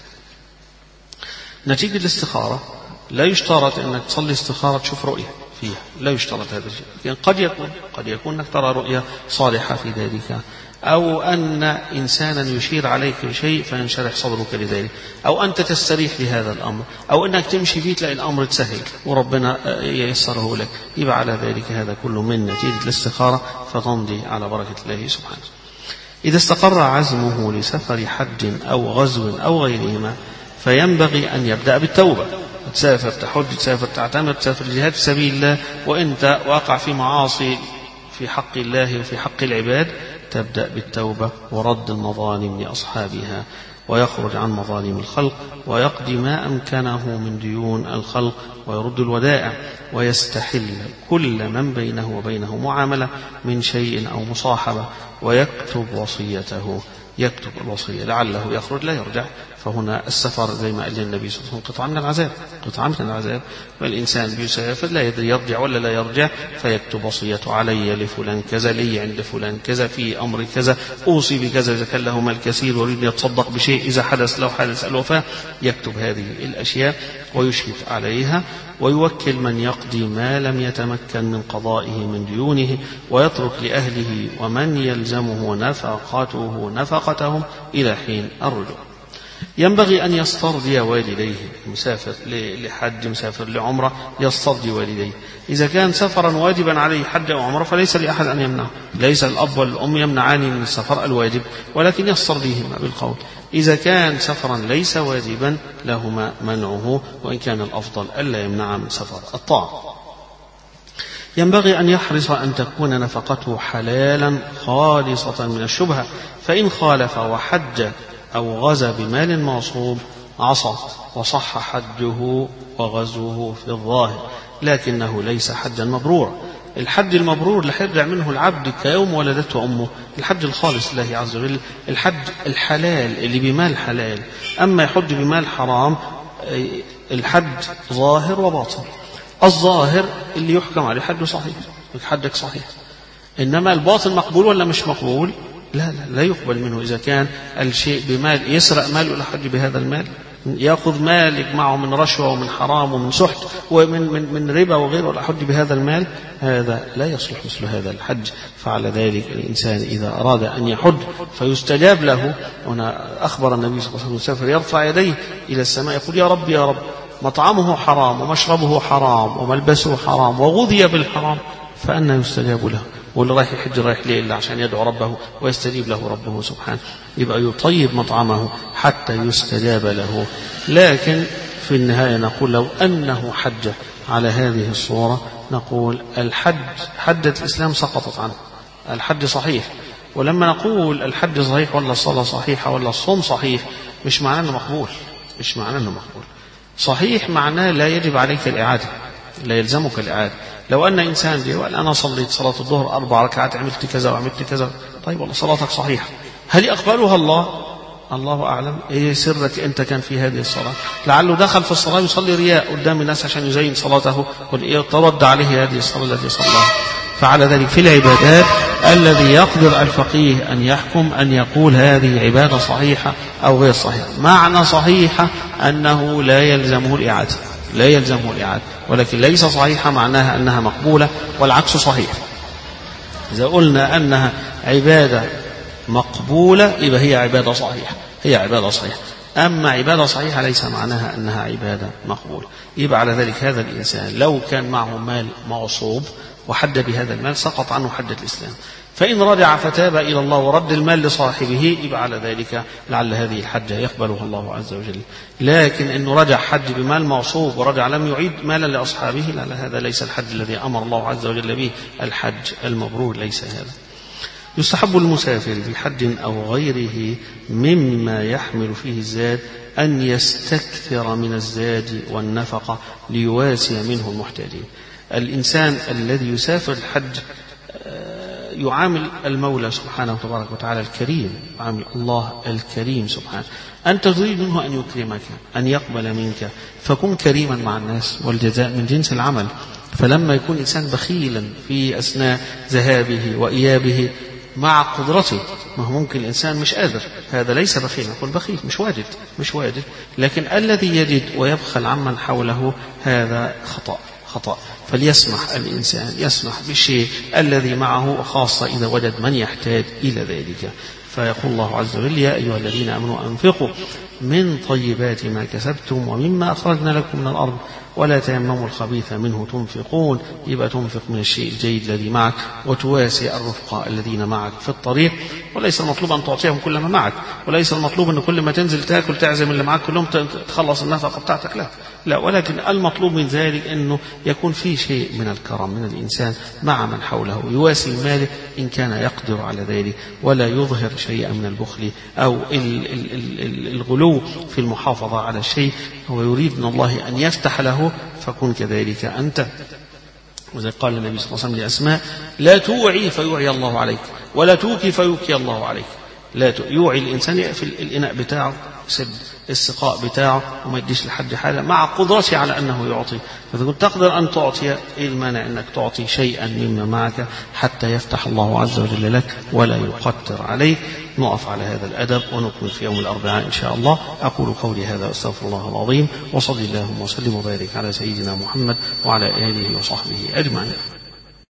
نتيجة الاستخارة لا يشترط أنك تصلي استخارة تشوف رؤية فيها، لا يشترط هذا الشيء، يعني قد يكون أنك ترى رؤية صالحة في ذلك، أو أن إنسانا يشير عليك بشيء فينشرح صدرك لذلك، أو أنت تستريح لهذا الأمر، أو أنك تمشي فيه تلاقي الأمر تسهل وربنا ييسره لك، يبقى على ذلك هذا كله من نتيجة الاستخارة، فتمضي على بركة الله سبحانه. إذا استقر عزمه لسفر حج أو غزو أو غيرهما فينبغي أن يبدأ بالتوبة. تسافر تحج، تسافر تعتمر، تسافر جهاد في سبيل الله وأنت واقع في معاصي في حق الله وفي حق العباد، تبدأ بالتوبة ورد المظالم لأصحابها، ويخرج عن مظالم الخلق، ويقضي ما أمكنه من ديون الخلق، ويرد الودائع، ويستحل كل من بينه وبينه معاملة من شيء أو مصاحبة، ويكتب وصيته، يكتب الوصية لعله يخرج لا يرجع. فهنا السفر زي ما قال النبي صلى الله عليه وسلم قطعة من العذاب، والإنسان بيسافر لا يدري يرجع ولا لا يرجع، فيكتب وصيته علي لفلان كذا، لي عند فلان كذا، في أمر كذا، أوصي بكذا إذا كان له مال كثير ويريد أن يتصدق بشيء، إذا حدث الوفاة يكتب هذه الأشياء ويشهد عليها، ويوكل من يقضي ما لم يتمكن من قضائه من ديونه، ويترك لأهله ومن يلزمه نفقتهم إلى حين الرجوع. ينبغي أن يسترضي والديه، مسافر لحج مسافر لعمرة يسترضي والديه. إذا كان سفرا واجبا عليه حج أو عمرة فليس لأحد أن يمنعه، ليس الأب والأم يمنعان من السفر الواجب، ولكن يسترضيهما بالقول. إذا كان سفرا ليس واجبا لهما منعه، وإن كان الأفضل ألا يمنع من سفر الطاعة. ينبغي أن يحرص أن تكون نفقته حلالا خالصة من الشبهة، فإن خالف وحج أو غزا بمال معصوب عصى وصح حجه وغزوه في الظاهر، لكنه ليس حجا مبرورا. الحج المبرور اللي هيرجع منه العبد كيوم ولدته أمه، الحج الخالص لله عز وجل، الحج الحلال اللي بمال حلال. أما يحج بمال حرام، الحج ظاهر وباطن. الظاهر اللي يحكم عليه حجه صحيح، حجك صحيح، إنما الباطن مقبول ولا مش مقبول؟ لا يقبل منه. إذا كان الشيء بمال، يسرق مال ولا حج بهذا المال، يأخذ مال يجمعه من رشوة ومن حرام ومن سحت ومن ربا وغيره ولا حج بهذا المال، هذا لا يصلح مثل هذا الحج. فعلى ذلك الإنسان إذا أراد أن يحج فيستجاب له. هنا أخبر النبي صلى الله عليه وسلم يرفع يديه إلى السماء يقول يا رب يا رب، مطعمه حرام ومشربه حرام وملبسه حرام وغذي بالحرام، فأنا يستجاب له؟ واللي رايح يحج رايح ليه إلا عشان يدعو ربه ويستجيب له ربه سبحانه، يبقى يطيب مطعمه حتى يستجاب له. لكن في النهاية نقول لو أنه حج على هذه الصورة نقول الحج، حجة الإسلام سقطت عنه، الحج صحيح. ولما نقول الحج صحيح ولا الصلاة صحيحة ولا الصوم صحيح، مش معناه أنه مقبول، مش معناه أنه مقبول. صحيح معناه لا يجب عليك الإعادة، لا يلزمك الإعادة. لو أن إنسان جاء وقال أنا صليت صلاة الظهر 4 ركعات، عملت كذا وعملت كذا، طيب والله صلاتك صحيحة، هل يقبلها الله؟ الله أعلم. إيه سرك أنت كان في هذه الصلاة؟ لعله دخل في الصلاة يصلي رياء قدام الناس عشان يزين صلاته، قل إيه ترد عليه هذه الصلاة التي صلاها. فعلى ذلك في العبادات الذي يقدر الفقيه أن يحكم أن يقول هذه عبادة صحيحة أو غير صحيحة. معنى صحيحة أنه لا يلزمه الإعادة، لا يلزمه الإعادة، ولكن ليس صحيحة معناها أنها مقبولة، والعكس صحيح. إذا قلنا أنها عبادة مقبولة يبقى هي عبادة صحيحة، هي عبادة صحيحة. أما عبادة صحيحة ليس معناها أنها عبادة مقبولة. يبقى على ذلك هذا الإنسان لو كان معه مال مغصوب وحد بهذا المال سقط عنه حد الإسلام، فإن رجع فتاب إلى الله ورد المال لصاحبه يبقى على ذلك لعل هذه الحجة يقبلها الله عز وجل. لكن إنه رجع حج بمال مغصوب ورجع لم يعيد مالا لأصحابه، لا، هذا ليس الحج الذي أمر الله عز وجل به، الحج المبرور ليس هذا. يستحب المسافر في حج أو غيره مما يحمل فيه الزاد أن يستكثر من الزاد والنفقة ليواسي منه المحتاجين. الإنسان الذي يسافر الحج يعامل المولى سبحانه وتبارك وتعالى الكريم، يعامل الله الكريم سبحانه. أنت تريد منه أن يكرمك، أن يقبل منك، فكن كريما مع الناس، والجزاء من جنس العمل. فلما يكون إنسان بخيلا في أثناء ذهابه وإيابه مع قدرته، ما هو ممكن الإنسان مش قادر، هذا ليس بخيل، نقول بخيل مش واجد، لكن الذي يجد ويبخل عمن حوله هذا خطأ. فليسمح الإنسان، يسمح بالشيء الذي معه، خاصة إذا وجد من يحتاج إلى ذلك. فيقول الله عز وجل يا أيها الذين آمنوا أنفقوا من طيبات ما كسبتم ومما أخرجنا لكم من الأرض ولا تيمموا الخبيث منه تنفقون. يبقى تنفق من الشيء الجيد الذي معك وتواسي الرفقاء الذين معك في الطريق. وليس المطلوب أن تعطيهم كل ما معك، وليس المطلوب أن كل ما تنزل تأكل تعزم اللي معك كلهم تخلص النفقة بتاعتك، لا، ولكن المطلوب من ذلك أنه يكون في شيء من الكرم من الإنسان مع من حوله، يواسي ماله إن كان يقدر على ذلك، ولا يظهر شيئا من البخل أو الغلو في المحافظة على الشيء. هو يريد من الله أن يفتح له، فكن كذلك أنت. وزي قال النبي صلى الله عليه وسلم لأسماء لا توعي فيوعي الله عليك، ولا توكي فيوكي الله عليك. لا يوعي الإنسان يقفل الإناء بتاعه، يسد السقاء بتاعه وما يديش لحد حاجة مع قدرته على أنه يعطي. فإذا كنت تقدر أن تعطي، إيه المانع أنك تعطي شيئا مما معك حتى يفتح الله عز وجل لك ولا يقتر عليك. نقف على هذا الأدب ونكمل في يوم الأربعاء إن شاء الله. أقول قولي هذا وأستغفر الله العظيم، وصلي اللهم وسلم وبارك على سيدنا محمد وعلى آله وصحبه أجمعين.